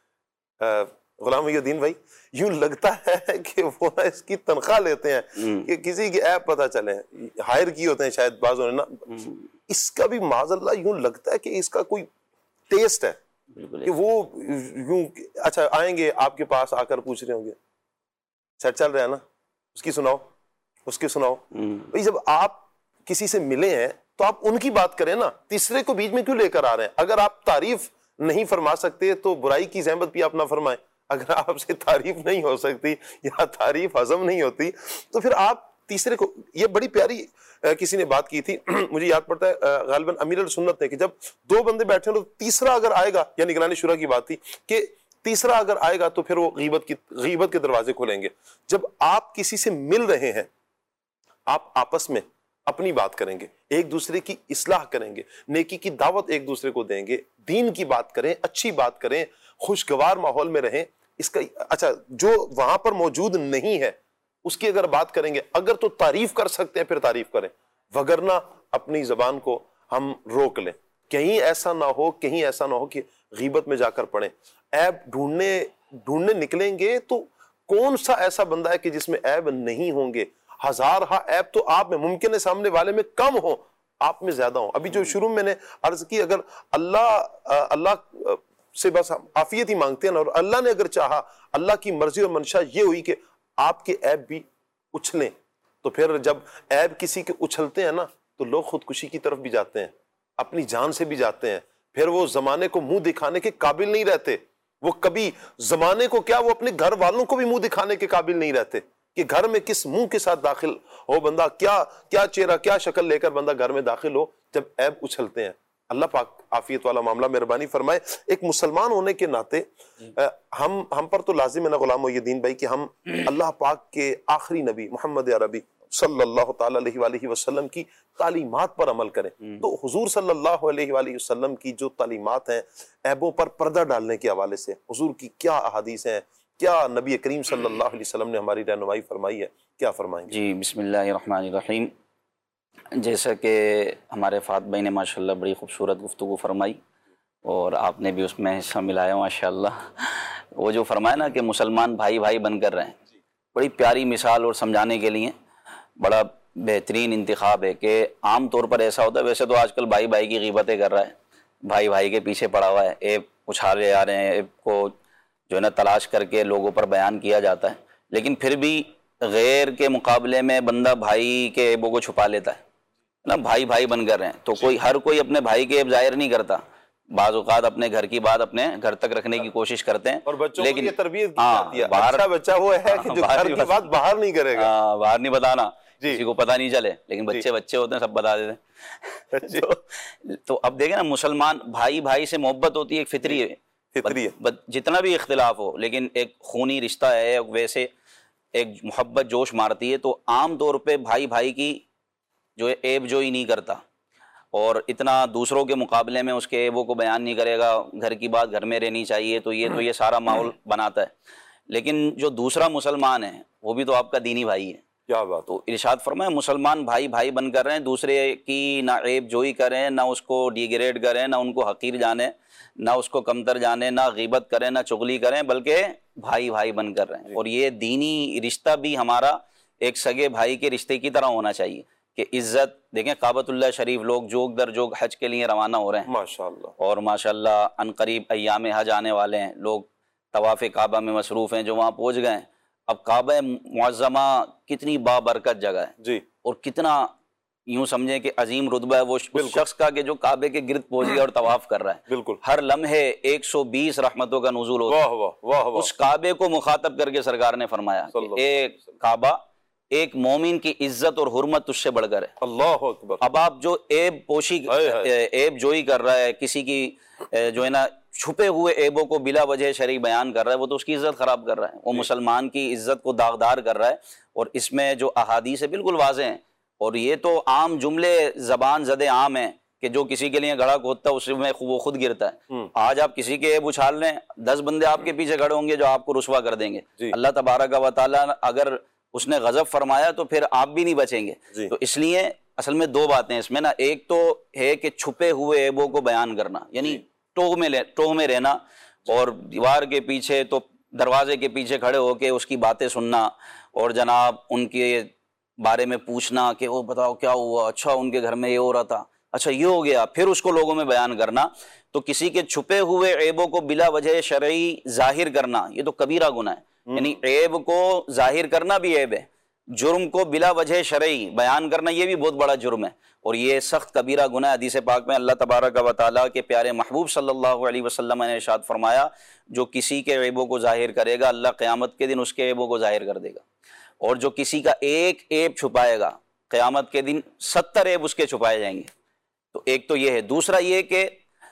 [SPEAKER 2] غلام محی الدین بھائی، یوں لگتا ہے کہ وہ اس کی تنخواہ لیتے ہیں کہ کسی کی ایپ پتہ چلے، ہائر کی ہوتے ہیں شاید بعضوں نے نا. اس کا بھی معاذ اللہ یوں لگتا ہے کہ اس کا کوئی ٹیسٹ ہے کہ وہ یوں اچھا آئیں گے آپ کے پاس آ کر پوچھ رہے ہوں گے سیٹ چل رہا ہے نا، اس کی سناؤ، اس کی سناؤ. بھائی جب آپ کسی سے ملے ہیں تو آپ ان کی بات کریں نا، تیسرے کو بیچ میں کیوں لے کر آ رہے ہیں؟ اگر آپ تعریف نہیں فرما سکتے تو برائی کی زحمت بھی آپ نہ فرمائیں. اگر آپ سے تعریف نہیں ہو سکتی یا تعریف ہضم نہیں ہوتی تو پھر آپ تیسرے کو. یہ بڑی پیاری کسی نے بات کی تھی، مجھے یاد پڑتا ہے غالباً امیر السنت نے، کہ جب دو بندے بیٹھے ہیں تو تیسرا اگر آئے گا، یا نگرانی شورا کی بات تھی کہ تیسرا اگر آئے گا تو پھر وہ غیبت کی غیبت کے دروازے کھولیں گے. جب آپ کسی سے مل رہے ہیں آپ آپس میں اپنی بات کریں گے، ایک دوسرے کی اصلاح کریں گے، نیکی کی دعوت ایک دوسرے کو دیں گے، دین کی بات کریں، اچھی بات کریں، خوشگوار ماحول میں رہیں. اس کا اچھا جو وہاں پر موجود نہیں ہے اس کی اگر بات کریں گے، اگر تو تعریف کر سکتے ہیں پھر تعریف کریں، وگرنہ اپنی زبان کو ہم روک لیں. کہیں ایسا نہ ہو کہیں ایسا نہ ہو کہ غیبت میں جا کر پڑیں. عیب ڈھونڈنے ڈھونڈنے نکلیں گے تو کون سا ایسا بندہ ہے کہ جس میں عیب نہیں ہوں گے؟ ہزار ہا عیب تو آپ میں ممکن ہے سامنے والے میں کم ہوں، آپ میں زیادہ ہوں. ابھی جو شروع میں نے عرض کی، اگر اللہ اللہ سے بس عافیت ہی مانگتے ہیں نا، اور اللہ نے اگر چاہا، اللہ کی مرضی اور منشا یہ ہوئی کہ آپ کے عیب بھی اچھلیں، تو پھر جب عیب کسی کے اچھلتے ہیں نا تو لوگ خودکشی کی طرف بھی جاتے ہیں، اپنی جان سے بھی جاتے ہیں. پھر وہ زمانے کو منہ دکھانے کے قابل نہیں رہتے. وہ کبھی زمانے کو کیا، وہ اپنے گھر والوں کو بھی منہ دکھانے کے قابل نہیں رہتے کہ گھر میں کس منہ کے ساتھ داخل ہو بندہ، کیا کیا چہرہ کیا شکل لے کر بندہ گھر میں داخل ہو جب عیب اچھلتے ہیں. اللہ پاک عافیت والا معاملہ مہربانی فرمائے. ایک مسلمان ہونے کے ناطے ہم ہم پر تو لازم ہے نا غلام محی الدین بھائی کہ ہم اللہ پاک کے آخری نبی محمد عربی صلی اللہ تعالی علیہ وآلہ وسلم کی تعلیمات پر عمل کریں. تو حضور صلی اللہ علیہ وآلہ وسلم کی جو تعلیمات ہیں عیبوں پر پردہ ڈالنے کے حوالے سے، حضور کی کیا احادیث ہیں، کیا نبی کریم صلی اللہ علیہ وسلم نے ہماری رہنمائی فرمائی ہے، کیا فرمائیں گے؟
[SPEAKER 6] جی بسم اللہ الرحمن الرحیم. جیسا کہ ہمارے فہد بھائی نے ماشاءاللہ بڑی خوبصورت گفتگو فرمائی اور آپ نے بھی اس میں حصہ ملایا ماشاءاللہ. وہ جو فرمایا نا کہ مسلمان بھائی بھائی بن کر رہیں، بڑی پیاری مثال اور سمجھانے کے لیے بڑا بہترین انتخاب ہے. کہ عام طور پر ایسا ہوتا ہے، ویسے تو آج کل بھائی بھائی کی غیبتیں کر رہا ہے، بھائی بھائی کے پیچھے پڑا ہوا ہے، ایپ اچھالے آ رہے ہیں، ایپ کو جو ہے نا تلاش کر کے لوگوں پر بیان کیا جاتا ہے. لیکن پھر بھی غیر کے مقابلے میں بندہ بھائی کے عیبوں کو چھپا لیتا ہے نا. بھائی بھائی بن کر رہے ہیں تو کوئی ہر کوئی اپنے بھائی کے عیب ظاہر نہیں کرتا. بعض اوقات اپنے گھر کی بات اپنے گھر تک رکھنے کی کوشش کرتے ہیں،
[SPEAKER 2] اور بچوں کو
[SPEAKER 6] لیکن
[SPEAKER 2] یہ تربیت کی
[SPEAKER 6] ہاں
[SPEAKER 2] جاتی ہے،
[SPEAKER 6] باہر
[SPEAKER 2] اچھا بچہ وہ ہے کہ جو گھر کی بات باہر نہیں کرے گا،
[SPEAKER 6] ہاں باہر نہیں بتانا،
[SPEAKER 2] جی
[SPEAKER 6] کسی کو پتہ نہیں چلے. لیکن بچے بچے ہوتے ہیں، سب بتا دیتے ہیں. تو تو اب دیکھیں نا، مسلمان بھائی بھائی سے محبت ہوتی ہے، ایک فطری ہے،
[SPEAKER 2] فطری ہے،
[SPEAKER 6] جتنا بھی اختلاف ہو لیکن ایک خونی رشتہ ہے، ویسے ایک محبت جوش مارتی ہے. تو عام طور پہ بھائی بھائی کی جو ہے عیب جوئی نہیں کرتا، اور اتنا دوسروں کے مقابلے میں اس کے عیبوں کو بیان نہیں کرے گا. گھر کی بات گھر میں رہنی چاہیے، تو یہ تو یہ سارا ماحول بناتا ہے. لیکن جو دوسرا مسلمان ہے وہ بھی تو آپ کا دینی بھائی ہے.
[SPEAKER 2] کیا بات.
[SPEAKER 6] تو ارشاد فرمائے مسلمان بھائی بھائی بن کر رہے ہیں، دوسرے کی نہ عیب جوئی کریں، نہ اس کو ڈیگریڈ کریں، نہ ان کو حقیر جانیں، نہ اس کو کمتر جانیں، نہ غیبت کریں، نہ چغلی کریں، بلکہ بھائی بھائی بن کر رہے ہیں. اور یہ دینی رشتہ بھی ہمارا ایک سگے بھائی کے رشتے کی طرح ہونا چاہیے کہ عزت. دیکھیں کعبۃ اللہ شریف لوگ جوگ در جوگ حج کے لیے روانہ ہو رہے ہیں
[SPEAKER 2] ماشاءاللہ،
[SPEAKER 6] اور ماشاءاللہ ان قریب ایام حج آنے والے ہیں. لوگ طواف کعبہ میں مصروف ہیں جو وہاں پہنچ گئے ہیں. اب کعبہ معظمہ کتنی بابرکت جگہ ہے
[SPEAKER 2] جی،
[SPEAKER 6] اور کتنا یوں سمجھیں کہ عظیم رتبہ ہے وہ شخص کا کہ جو کعبے کے گرد پہنچ گیا اور طواف کر رہا ہے.
[SPEAKER 2] بالکل.
[SPEAKER 6] ہر لمحے ایک سو بیس رحمتوں کا نزول ہوتا ہے.
[SPEAKER 2] واہ واہ واہ واہ.
[SPEAKER 6] اس کعبے کو مخاطب کر کے سرکار نے فرمایا کہ ایک کعبہ ایک مومن کی عزت اور حرمت اس سے بڑھ کر ہے.
[SPEAKER 2] اللہ اکبر.
[SPEAKER 6] اب آپ جو عیب پوشی عیب جوئی کر رہا ہے، کسی کی جو ہے نا چھپے ہوئے عیبوں کو بلا وجہ شرعی بیان کر رہا ہے وہ تو اس کی عزت خراب کر رہا ہے، وہ مسلمان کی عزت کو داغدار کر رہا ہے۔ اور اس میں جو احادیث ہے بالکل واضح ہیں، اور یہ تو عام جملے زبان زد عام ہیں کہ جو کسی کے لیے گھڑا کھودتا ہے اس میں وہ خود گرتا ہے۔ آج آپ کسی کے عیب اچھال لیں، دس بندے آپ کے پیچھے کھڑے ہوں گے جو آپ کو رسوا کر دیں گے۔ اللہ تبارک و تعالیٰ اگر اس نے غضب فرمایا تو پھر آپ بھی نہیں بچیں گے۔ تو اس لیے اصل میں دو باتیں اس میں نا، ایک تو ہے کہ چھپے ہوئے عیبوں کو بیان کرنا، یعنی ٹوہ میں لے ٹوہ میں رہنا، اور دیوار کے پیچھے تو دروازے کے پیچھے کھڑے ہو کے اس کی باتیں سننا، اور جناب ان کے بارے میں پوچھنا کہ وہ بتاؤ کیا ہوا، اچھا ان کے گھر میں یہ ہو رہا تھا، اچھا یہ ہو گیا، پھر اس کو لوگوں میں بیان کرنا۔ تو کسی کے چھپے ہوئے عیبوں کو بلا وجہ شرعی ظاہر کرنا یہ تو کبیرہ گناہ ہے، یعنی عیب کو ظاہر کرنا بھی عیب ہے، جرم کو بلا وجہ شرعی بیان کرنا یہ بھی بہت بڑا جرم ہے، اور یہ سخت کبیرہ گناہ۔ حدیث پاک میں اللہ تبارک و تعالیٰ کے پیارے محبوب صلی اللہ علیہ وسلم نے ارشاد فرمایا، جو کسی کے عیبوں کو ظاہر کرے گا اللہ قیامت کے دن اس کے عیبوں کو ظاہر کر دے گا، اور جو کسی کا ایک عیب چھپائے گا قیامت کے دن ستر عیب اس کے چھپائے جائیں گے۔ تو ایک تو یہ ہے، دوسرا یہ کہ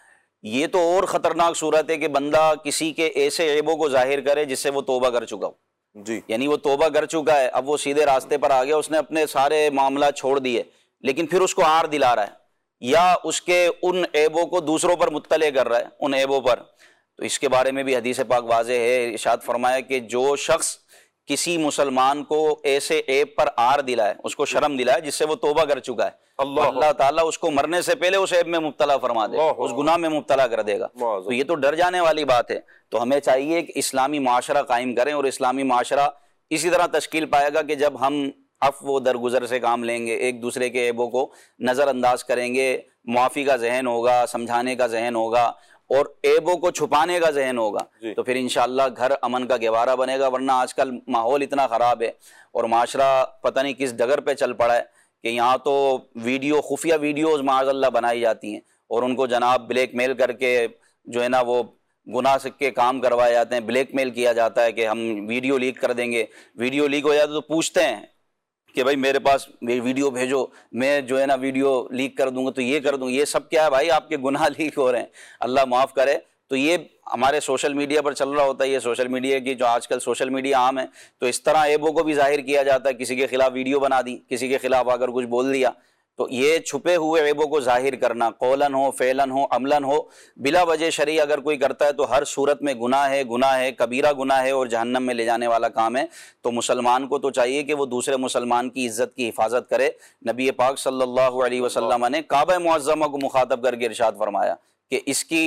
[SPEAKER 6] یہ تو اور خطرناک صورت ہے کہ بندہ کسی کے ایسے عیبوں کو ظاہر کرے جس سے وہ توبہ کر چکا ہو،
[SPEAKER 2] جی
[SPEAKER 6] یعنی وہ توبہ کر چکا ہے، اب وہ سیدھے راستے پر آ گیا، اس نے اپنے سارے معاملات چھوڑ دیے، لیکن پھر اس کو عار دلا رہا ہے یا اس کے ان عیبوں کو دوسروں پر مطلع کر رہا ہے ان عیبوں پر۔ تو اس کے بارے میں بھی حدیث پاک واضح ہے، ارشاد فرمایا کہ جو شخص کسی مسلمان کو ایسے عیب پر عار دلائے، اس کو شرم دلائے جس سے وہ توبہ کر چکا ہے،
[SPEAKER 2] اللہ
[SPEAKER 6] اللہ تعالیٰ اس کو مرنے سے پہلے اس عیب میں مبتلا فرما دے گا، اس گناہ میں مبتلا کر دے گا۔ تو یہ تو ڈر جانے والی بات ہے۔ تو ہمیں چاہیے کہ اسلامی معاشرہ قائم کریں، اور اسلامی معاشرہ اسی طرح تشکیل پائے گا کہ جب ہم عفو و درگزر سے کام لیں گے، ایک دوسرے کے عیبوں کو نظر انداز کریں گے، معافی کا ذہن ہوگا، سمجھانے کا ذہن ہوگا، اور عیبوں کو چھپانے کا ذہن ہوگا، تو پھر انشاءاللہ گھر امن کا گہوارہ بنے گا۔ ورنہ آج کل ماحول اتنا خراب ہے اور معاشرہ پتہ نہیں کس ڈگر پہ چل پڑا ہے کہ یہاں تو ویڈیو خفیہ ویڈیوز معاذ اللہ بنائی جاتی ہیں، اور ان کو جناب بلیک میل کر کے جو ہے نا وہ گناہ کے کام کروائے جاتے ہیں، بلیک میل کیا جاتا ہے کہ ہم ویڈیو لیک کر دیں گے۔ ویڈیو لیک ہو جاتا تو پوچھتے ہیں کہ بھائی میرے پاس ویڈیو بھیجو، میں جو ہے نا ویڈیو لیک کر دوں گا، تو یہ کر دوں، یہ سب کیا ہے بھائی؟ آپ کے گناہ لیک ہو رہے ہیں، اللہ معاف کرے۔ تو یہ ہمارے سوشل میڈیا پر چل رہا ہوتا ہے، یہ سوشل میڈیا کی جو آج کل سوشل میڈیا عام ہے، تو اس طرح عیبوں کو بھی ظاہر کیا جاتا ہے، کسی کے خلاف ویڈیو بنا دی، کسی کے خلاف اگر کچھ بول دیا، تو یہ چھپے ہوئے عیبوں کو ظاہر کرنا، قولاً ہو، فعلاً ہو، عملاً ہو، بلا وجہ شرعی اگر کوئی کرتا ہے تو ہر صورت میں گناہ ہے، گناہ ہے، کبیرہ گناہ ہے، اور جہنم میں لے جانے والا کام ہے۔ تو مسلمان کو تو چاہیے کہ وہ دوسرے مسلمان کی عزت کی حفاظت کرے۔ نبی پاک صلی اللہ علیہ وسلم نے کعبہ معظمہ کو مخاطب کر کے ارشاد فرمایا کہ اس کی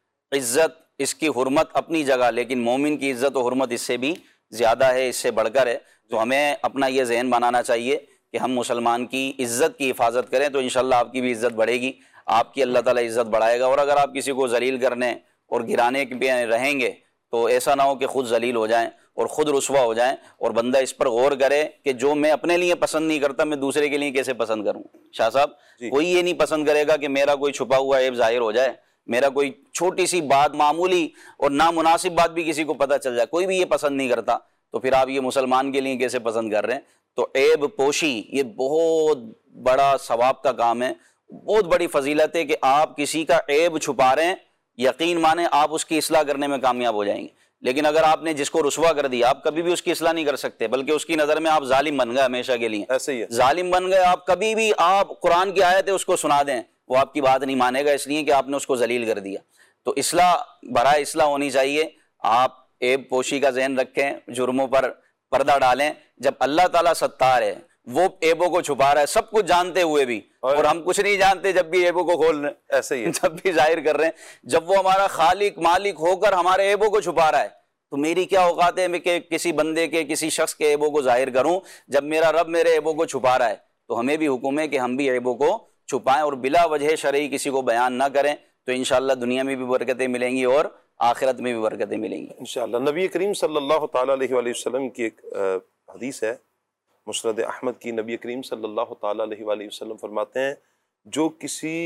[SPEAKER 6] عزت، اس کی حرمت اپنی جگہ، لیکن مومن کی عزت و حرمت اس سے بھی زیادہ ہے، اس سے بڑھ کر ہے۔ تو ہمیں اپنا یہ ذہن بنانا چاہیے کہ ہم مسلمان کی عزت کی حفاظت کریں، تو انشاءاللہ آپ کی بھی عزت بڑھے گی، آپ کی اللہ تعالیٰ عزت بڑھائے گا۔ اور اگر آپ کسی کو ذلیل کرنے اور گرانے پہ رہیں گے تو ایسا نہ ہو کہ خود ذلیل ہو جائیں اور خود رسوا ہو جائیں، اور بندہ اس پر غور کرے کہ جو میں اپنے لیے پسند نہیں کرتا میں دوسرے کے لیے کیسے پسند کروں۔ شاہ صاحب کوئی یہ نہیں پسند کرے گا کہ میرا کوئی چھپا ہوا عیب ظاہر ہو جائے، میرا کوئی چھوٹی سی بات، معمولی اور نامناسب بات بھی کسی کو پتہ چل جائے، کوئی بھی یہ پسند نہیں کرتا، تو پھر آپ یہ مسلمان کے لیے کیسے پسند کر رہے ہیں؟ تو عیب پوشی یہ بہت بڑا ثواب کا کام ہے، بہت بڑی فضیلت ہے کہ آپ کسی کا عیب چھپا رہے ہیں، یقین مانیں آپ اس کی اصلاح کرنے میں کامیاب ہو جائیں گے۔ لیکن اگر آپ نے جس کو رسوا کر دیا، آپ کبھی بھی اس کی اصلاح نہیں کر سکتے، بلکہ اس کی نظر میں آپ ظالم بن گئے ہمیشہ کے لیے،
[SPEAKER 2] ایسے ہی ہے،
[SPEAKER 6] ظالم بن گئے آپ۔ کبھی بھی آپ قرآن کی آیت ہے اس کو سنا دیں، وہ آپ کی بات نہیں مانے گا، اس لیے کہ آپ نے اس کو ذلیل کر دیا۔ تو اصلاح برائے اصلاح ہونی چاہیے۔ آپ عیب پوشی کا ذہن رکھیں، جرموں پر پردہ ڈالیں۔ جب اللہ تعالیٰ ستار ہے، وہ عیبوں کو چھپا رہا ہے سب کچھ جانتے ہوئے بھی، اور ہم کچھ نہیں جانتے جب بھی عیبوں کو کھول رہے ہیں،
[SPEAKER 2] ایسے ہی ہے،
[SPEAKER 6] جب بھی ظاہر کر رہے ہیں۔ جب وہ ہمارا خالق مالک ہو کر ہمارے عیبوں کو چھپا رہا ہے تو میری کیا اوقات ہے میں کہ کسی بندے کے، کسی شخص کے عیبوں کو ظاہر کروں، جب میرا رب میرے عیبوں کو چھپا رہا ہے۔ تو ہمیں بھی حکم ہے کہ ہم بھی عیبوں کو چھپائیں اور بلا وجہ شرعی کسی کو بیان نہ کریں، تو انشاءاللہ دنیا میں بھی برکتیں ملیں گی اور آخرت میں بھی برکتیں ملیں گی
[SPEAKER 2] انشاءاللہ۔ نبی کریم صلی اللہ تعالیٰ علیہ وآلہ وسلم کی ایک حدیث ہے مسند احمد کی، نبی کریم صلی اللہ تعالیٰ علیہ وآلہ وسلم فرماتے ہیں جو کسی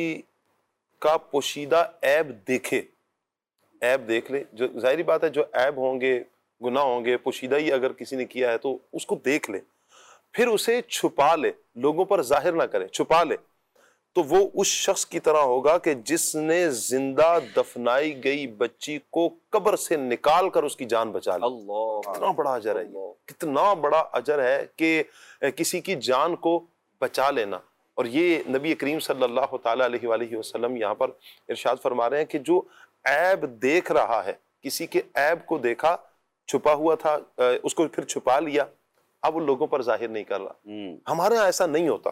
[SPEAKER 2] کا پوشیدہ عیب دیکھے، عیب دیکھ لے، جو ظاہری بات ہے جو عیب ہوں گے، گناہ ہوں گے، پوشیدہ ہی اگر کسی نے کیا ہے تو اس کو دیکھ لے، پھر اسے چھپا لے، لوگوں پر ظاہر نہ کرے، چھپا لے، تو وہ اس شخص کی طرح ہوگا کہ جس نے زندہ دفنائی گئی بچی کو قبر سے نکال کر اس کی جان بچا لی.
[SPEAKER 6] اللہ
[SPEAKER 2] کتنا بڑا اجر ہے یہ, کتنا بڑا اجر ہے کہ کسی کی جان کو بچا لینا. اور یہ نبی کریم صلی اللہ تعالیٰ علیہ وآلہ وسلم یہاں پر ارشاد فرما رہے ہیں کہ جو عیب دیکھ رہا ہے, کسی کے عیب کو دیکھا, چھپا ہوا تھا, اس کو پھر چھپا لیا, اب وہ لوگوں پر ظاہر نہیں کر رہا. ہمارے ہاں ایسا نہیں ہوتا.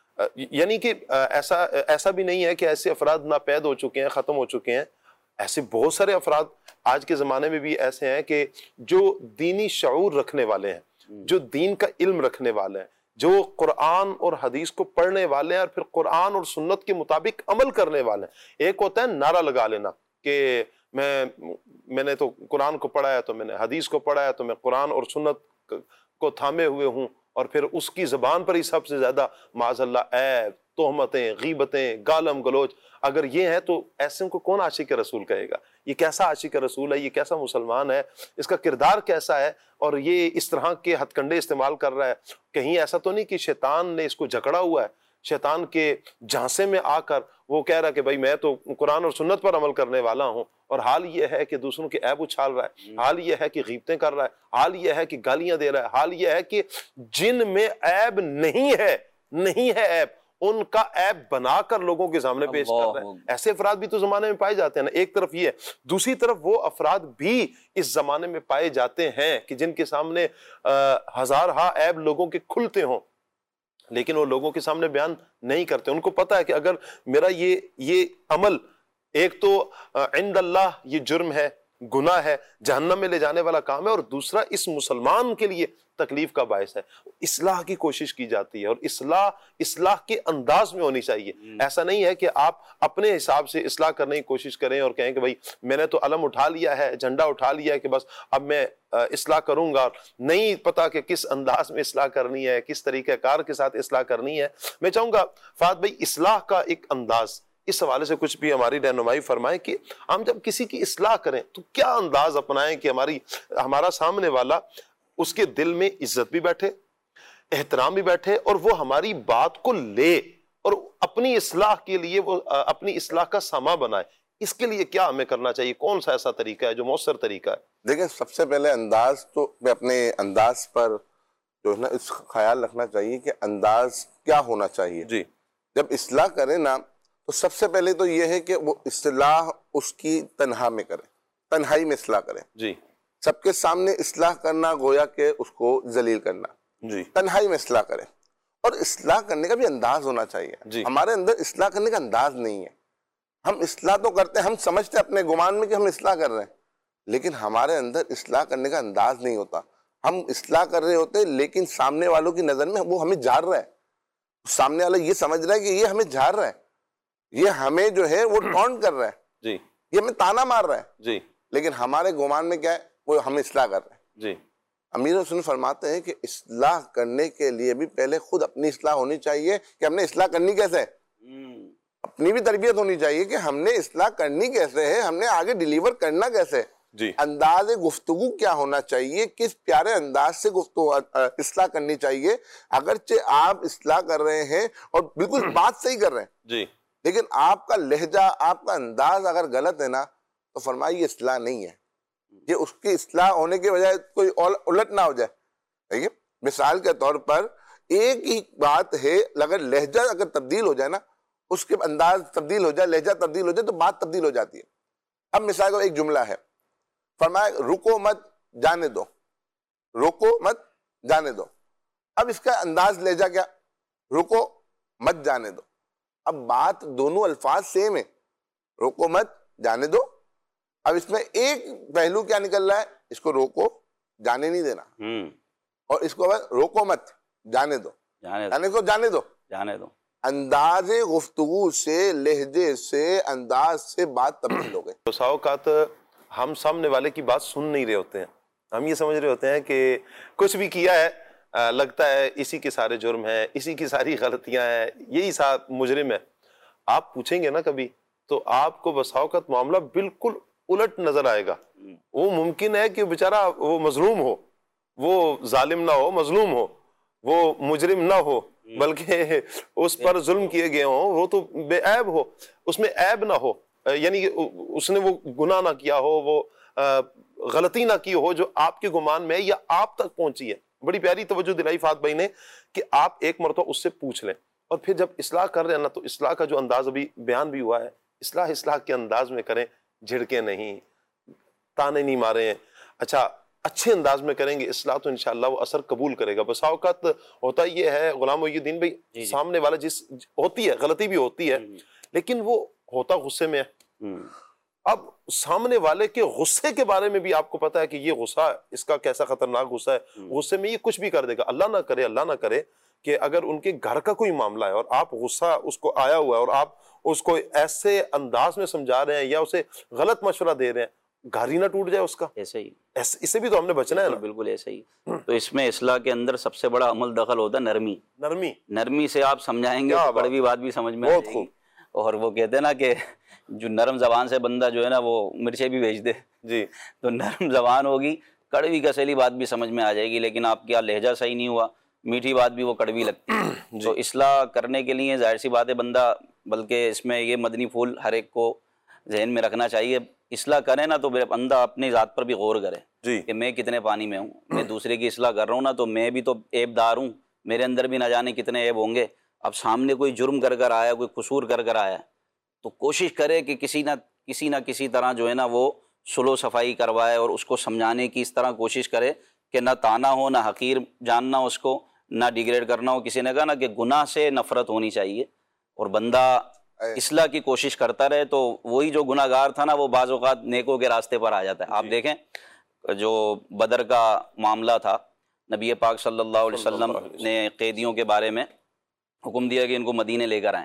[SPEAKER 2] یعنی کہ ایسا ایسا بھی نہیں ہے کہ ایسے افراد ناپید ہو چکے ہیں, ختم ہو چکے ہیں. ایسے بہت سارے افراد آج کے زمانے میں بھی ایسے ہیں کہ جو دینی شعور رکھنے والے ہیں, جو دین کا علم رکھنے والے ہیں, جو قرآن اور حدیث کو پڑھنے والے ہیں اور پھر قرآن اور سنت کے مطابق عمل کرنے والے ہیں. ایک ہوتا ہے نعرہ لگا لینا کہ میں میں نے تو قرآن کو پڑھا ہے, تو میں نے حدیث کو پڑھا ہے, تو میں قرآن اور سنت کو تھامے ہوئے ہوں, اور پھر اس کی زبان پر ہی سب سے زیادہ معاذ اللہ عیب, تہمتیں, غیبتیں, گالم گلوچ اگر یہ ہے تو ایسے کو کون عاشق رسول کہے گا؟ یہ کیسا عاشق رسول ہے, یہ کیسا مسلمان ہے, اس کا کردار کیسا ہے, اور یہ اس طرح کے ہتھ کنڈے استعمال کر رہا ہے. کہیں ایسا تو نہیں کہ شیطان نے اس کو جکڑا ہوا ہے, شیطان کے جھانسے میں آ کر وہ کہہ رہا ہے کہ بھائی میں تو قرآن اور سنت پر عمل کرنے والا ہوں, اور حال یہ ہے کہ دوسروں کے عیب اچھال رہا ہے, حال یہ ہے کہ غیبتیں کر رہا ہے, حال یہ ہے کہ گالیاں دے رہا ہے, حال یہ ہے کہ جن میں عیب نہیں ہے نہیں ہے عیب, ان کا عیب بنا کر لوگوں کے سامنے پیش کر رہا ہے. ایسے افراد بھی تو زمانے میں پائے جاتے ہیں نا. ایک طرف یہ ہے, دوسری طرف وہ افراد بھی اس زمانے میں پائے جاتے ہیں کہ جن کے سامنے ہزارہا عیب لوگوں کے کھلتے ہوں, لیکن وہ لوگوں کے سامنے بیان نہیں کرتے. ان کو پتا ہے کہ اگر میرا یہ یہ عمل ایک تو عند اللہ یہ جرم ہے, گناہ ہے, جہنم میں لے جانے والا کام ہے, اور دوسرا اس مسلمان کے لیے تکلیف کا باعث ہے. اصلاح کی کوشش کی جاتی ہے, اور اصلاح اصلاح کے انداز میں ہونی چاہیے. ایسا نہیں ہے کہ آپ اپنے حساب سے اصلاح کرنے کی کوشش کریں اور کہیں کہ بھائی میں نے تو علم اٹھا لیا ہے, جھنڈا اٹھا لیا ہے, کہ بس اب میں اصلاح کروں گا. نہیں پتا کہ کس انداز میں اصلاح کرنی ہے, کس طریقہ کار کے ساتھ اصلاح کرنی ہے. میں چاہوں گا فہد بھائی اصلاح کا ایک انداز, اس حوالے سے کچھ بھی ہماری رہنمائی فرمائیں کہ ہم جب کسی کی اصلاح کریں تو کیا انداز اپنائیں کہ ہماری ہمارا سامنے والا اس کے دل میں عزت بھی بیٹھے, احترام بھی بیٹھے, اور وہ ہماری بات کو لے اور اپنی اصلاح کے لیے وہ اپنی اصلاح کا ساما بنائے. اس کے لیے کیا ہمیں کرنا چاہیے؟ کون سا ایسا طریقہ ہے جو مؤثر طریقہ ہے؟
[SPEAKER 5] دیکھیں, سب سے پہلے انداز تو میں اپنے انداز پر جو ہے نا اس خیال رکھنا چاہیے کہ انداز کیا ہونا چاہیے.
[SPEAKER 2] جی,
[SPEAKER 5] جب اصلاح کریں نا تو سب سے پہلے تو یہ ہے کہ وہ اصلاح اس کی تنہا میں کریں, تنہائی میں اصلاح کریں.
[SPEAKER 2] جی,
[SPEAKER 5] سب کے سامنے اصلاح کرنا گویا کہ اس کو ذلیل کرنا.
[SPEAKER 2] جی,
[SPEAKER 5] تنہائی میں اصلاح کریں, اور اصلاح کرنے کا بھی انداز ہونا چاہیے.
[SPEAKER 2] جی,
[SPEAKER 5] ہمارے اندر اصلاح کرنے کا انداز نہیں ہے. ہم اصلاح تو کرتے ہیں, ہم سمجھتے ہیں اپنے گمان میں کہ ہم اصلاح کر رہے ہیں, لیکن ہمارے اندر اصلاح کرنے کا انداز نہیں ہوتا. ہم اصلاح کر رہے ہوتے لیکن سامنے والوں کی نظر میں وہ ہمیں جھاڑ رہا ہے. سامنے والا یہ سمجھ رہا ہے کہ یہ ہمیں جھاڑ رہا ہے, یہ ہمیں جو ہے وہ ٹونٹ کر رہا ہے,
[SPEAKER 2] جی,
[SPEAKER 5] یہ ہمیں تانا مار رہا ہے.
[SPEAKER 2] جی,
[SPEAKER 5] لیکن ہمارے گمان میں کیا ہے, وہ ہم اصلاح کر رہے ہیں.
[SPEAKER 2] جی.
[SPEAKER 5] امیر حسن فرماتے ہیں کہ اصلاح کرنے کے لیے بھی پہلے خود اپنی اصلاح ہونی چاہیے کہ ہم نے اصلاح کرنی کیسے ہے. اپنی بھی تربیت ہونی چاہیے کہ ہم نے اصلاح کرنی کیسے ہے, ہم نے آگے ڈیلیور کرنا کیسے ہے.
[SPEAKER 2] جی,
[SPEAKER 5] انداز گفتگو کیا ہونا چاہیے, کس پیارے انداز سے گفتگو اصلاح کرنی چاہیے. اگرچہ آپ اصلاح کر رہے ہیں اور بالکل بات صحیح کر رہے ہیں,
[SPEAKER 2] جی,
[SPEAKER 5] لیکن آپ کا لہجہ, آپ کا انداز اگر غلط ہے نا تو فرمائیے یہ اصلاح نہیں ہے. یہ اس کی اصلاح ہونے کے بجائے کوئی الٹ نہ ہو جائے. دیکھیے, مثال کے طور پر ایک ہی بات ہے, اگر لہجہ اگر تبدیل ہو جائے نا, اس کے انداز تبدیل ہو جائے, لہجہ تبدیل ہو جائے تو بات تبدیل ہو جاتی ہے. اب مثال کو ایک جملہ ہے, فرمایا رکو مت جانے دو, رکو مت جانے دو. اب اس کا انداز لہجہ کیا, رکو مت جانے دو. اب بات دونوں الفاظ سیم ہے, روکو مت جانے دو. اب اس میں ایک پہلو کیا نکل رہا ہے, اس کو روکو جانے نہیں دینا, اور اس کو روکو مت جانے دو, جانے کو جانے دو,
[SPEAKER 6] جانے دو.
[SPEAKER 5] انداز گفتگو سے, لہجے سے, انداز سے بات تبدیل ہو گئی.
[SPEAKER 2] بسا اوقات ہم سامنے والے کی بات سن نہیں رہے ہوتے ہیں, ہم یہ سمجھ رہے ہوتے ہیں کہ کچھ بھی کیا ہے, لگتا ہے اسی کے سارے جرم ہیں, اسی کی ساری غلطیاں ہیں, یہی ساتھ مجرم ہے. آپ پوچھیں گے نا کبھی تو آپ کو بسا اوقات معاملہ بالکل الٹ نظر آئے گا. وہ ممکن ہے کہ بیچارہ وہ مظلوم ہو, وہ ظالم نہ ہو, مظلوم ہو, وہ مجرم نہ ہو, بلکہ اس پر ظلم کیے گئے ہوں وہ تو بے عیب ہو، اس میں عیب نہ ہو، یعنی اس نے وہ گناہ نہ کیا ہو، وہ غلطی نہ کی ہو جو آپ کے گمان میں یا آپ تک پہنچی ہے۔ بڑی پیاری توجہ دلائی فہد بھائی نے کہ آپ ایک مرتبہ اس سے پوچھ لیں، اور پھر جب اصلاح کر رہے ہیں نا تو اصلاح کا جو انداز ابھی بیان بھی ہوا ہے، اصلاح اصلاح کے انداز میں کریں، جھڑکے نہیں، تانے نہیں ماریں، اچھا اچھے انداز میں کریں گے اصلاح تو انشاءاللہ وہ اثر قبول کرے گا۔ بسا اوقات ہوتا یہ ہے غلام محی الدین بھائی، سامنے والا جس ہوتی ہے غلطی بھی ہوتی ہے لیکن وہ ہوتا غصے میں ہے، اب سامنے والے کے غصے کے بارے میں بھی آپ کو پتا ہے کہ یہ غصہ اس کا کیسا خطرناک غصہ ہے، غصے میں یہ کچھ بھی کر دے گا۔ اللہ نہ کرے اللہ نہ کرے کہ اگر ان کے گھر کا کوئی معاملہ ہے اور آپ غصہ اس کو آیا ہوا ہے اور آپ اس کو ایسے انداز میں سمجھا رہے ہیں یا اسے غلط مشورہ دے رہے ہیں، گھر ہی نہ ٹوٹ جائے اس کا،
[SPEAKER 6] ایسے ہی
[SPEAKER 2] اسے بھی تو ہم نے بچنا ہے نا۔
[SPEAKER 6] بالکل ایسے ہی۔ تو اس میں اصلاح کے اندر سب سے بڑا عمل دخل ہوتا ہے نرمی،
[SPEAKER 2] نرمی
[SPEAKER 6] نرمی سے آپ سمجھائیں گے تو کڑوی بات بھی سمجھ میں آ جائے گی۔ اور وہ کہتے ہیں نا کہ جو نرم زبان سے بندہ جو ہے نا وہ مرچیں بھی بھیج دے،
[SPEAKER 2] جی
[SPEAKER 6] تو نرم زبان ہوگی، کڑوی کسیلی بات بھی سمجھ میں آ جائے گی، لیکن آپ کیا لہجہ صحیح نہیں ہوا، میٹھی بات بھی وہ کڑوی لگتی ہے۔ تو اصلاح کرنے کے لیے ظاہر سی بات ہے بندہ، بلکہ اس میں یہ مدنی پھول ہر ایک کو ذہن میں رکھنا چاہیے، اصلاح کرے نا تو بندہ اپنی ذات پر بھی غور کرے
[SPEAKER 2] جی
[SPEAKER 6] کہ میں کتنے پانی میں ہوں، میں دوسرے کی اصلاح کر رہا ہوں نا تو میں بھی تو عیب دار ہوں، میرے اندر بھی نہ جانے کتنے عیب ہوں گے۔ اب سامنے کوئی جرم کر کر آیا، کوئی قصور کر کر آیا تو کوشش کرے کہ کسی نہ کسی نہ کسی طرح جو ہے نا وہ سلو صفائی کروائے اور اس کو سمجھانے کی اس طرح کوشش کرے کہ نہ تانا ہو، نہ حقیر جاننا اس کو، نہ ڈیگریڈ کرنا ہو۔ کسی نے کہا نا کہ گناہ سے نفرت ہونی چاہیے اور بندہ اصلاح کی کوشش کرتا رہے تو وہی جو گناہ گار تھا نا وہ بعض اوقات نیکوں کے راستے پر آ جاتا ہے۔ آپ دیکھیں جو بدر کا معاملہ تھا، نبی پاک صلی اللہ علیہ وسلم نے قیدیوں کے بارے میں حکم دیا کہ ان کو مدینے لے کر آئیں،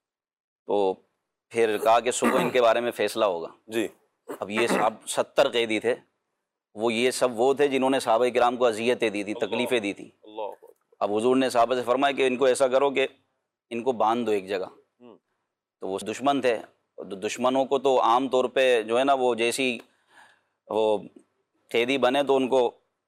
[SPEAKER 6] تو پھر کہا کہ صبح ان کے بارے میں فیصلہ ہوگا۔
[SPEAKER 2] جی
[SPEAKER 6] اب یہ صاحب ستر قیدی تھے، وہ یہ سب وہ تھے جنہوں نے صحابہ کرام کو اذیتیں دی تھی، تکلیفیں دی تھی۔ اب حضور نے صحابہ سے فرمایا کہ ان کو ایسا کرو کہ ان کو باندھ دو ایک جگہ، تو وہ دشمن تھے، دشمنوں کو تو عام طور پہ جو ہے نا وہ جیسی وہ قیدی بنے تو ان کو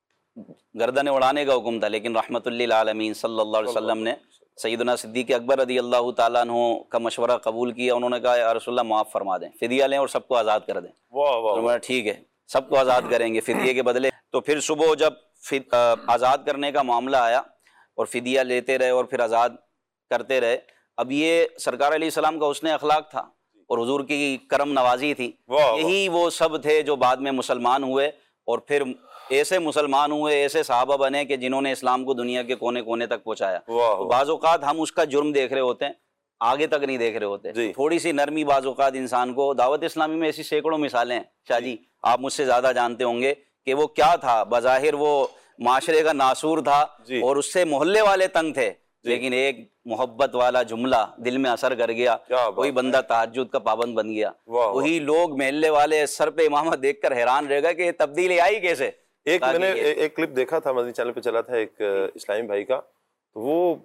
[SPEAKER 6] گردنیں اڑانے کا حکم تھا، لیکن رحمت للعالمین صلی اللہ علیہ وسلم نے سیدنا صدیق اکبر رضی اللہ تعالیٰ عنہ کا مشورہ قبول کیا۔ انہوں نے کہا یا رسول اللہ معاف فرما دیں، فدیہ لیں اور سب کو آزاد کر دیں۔
[SPEAKER 2] واہ واہ،
[SPEAKER 6] انہوں نے ٹھیک ہے سب کو آزاد کریں گے فدیے کے بدلے۔ تو پھر صبح جب آزاد کرنے کا معاملہ آیا اور فدیہ لیتے رہے اور پھر آزاد کرتے رہے، اب یہ سرکار علیہ السلام کا حسن اخلاق تھا اور حضور کی کرم نوازی تھی، یہی وہ سب تھے جو بعد میں مسلمان ہوئے اور پھر ایسے مسلمان ہوئے، ایسے صحابہ بنے کہ جنہوں نے اسلام کو دنیا کے کونے کونے تک پہنچایا۔ تو بعض اوقات ہم اس کا جرم دیکھ رہے ہوتے ہیں، آگے تک نہیں دیکھ رہے ہوتے۔ تھوڑی سی نرمی بعض اوقات انسان کو، دعوت اسلامی میں ایسی سینکڑوں مثالیں ہیں شاہ جی، آپ مجھ سے زیادہ جانتے ہوں گے کہ وہ کیا تھا، بظاہر وہ معاشرے کا ناسور تھا اور اس سے محلے والے تنگ تھے، لیکن ایک محبت والا جملہ دل میں اثر کر گیا، وہی بندہ تہجد کا پابند بن گیا۔ وہی لوگ محلے والے سر پہ امامت دیکھ کر حیران رہ گئے کہ یہ تبدیلی آئی کیسے۔
[SPEAKER 2] ایک میں نے ایک کلپ دیکھا تھا، مدنی چینل پہ چلا تھا ایک اسلامی بھائی کا، وہ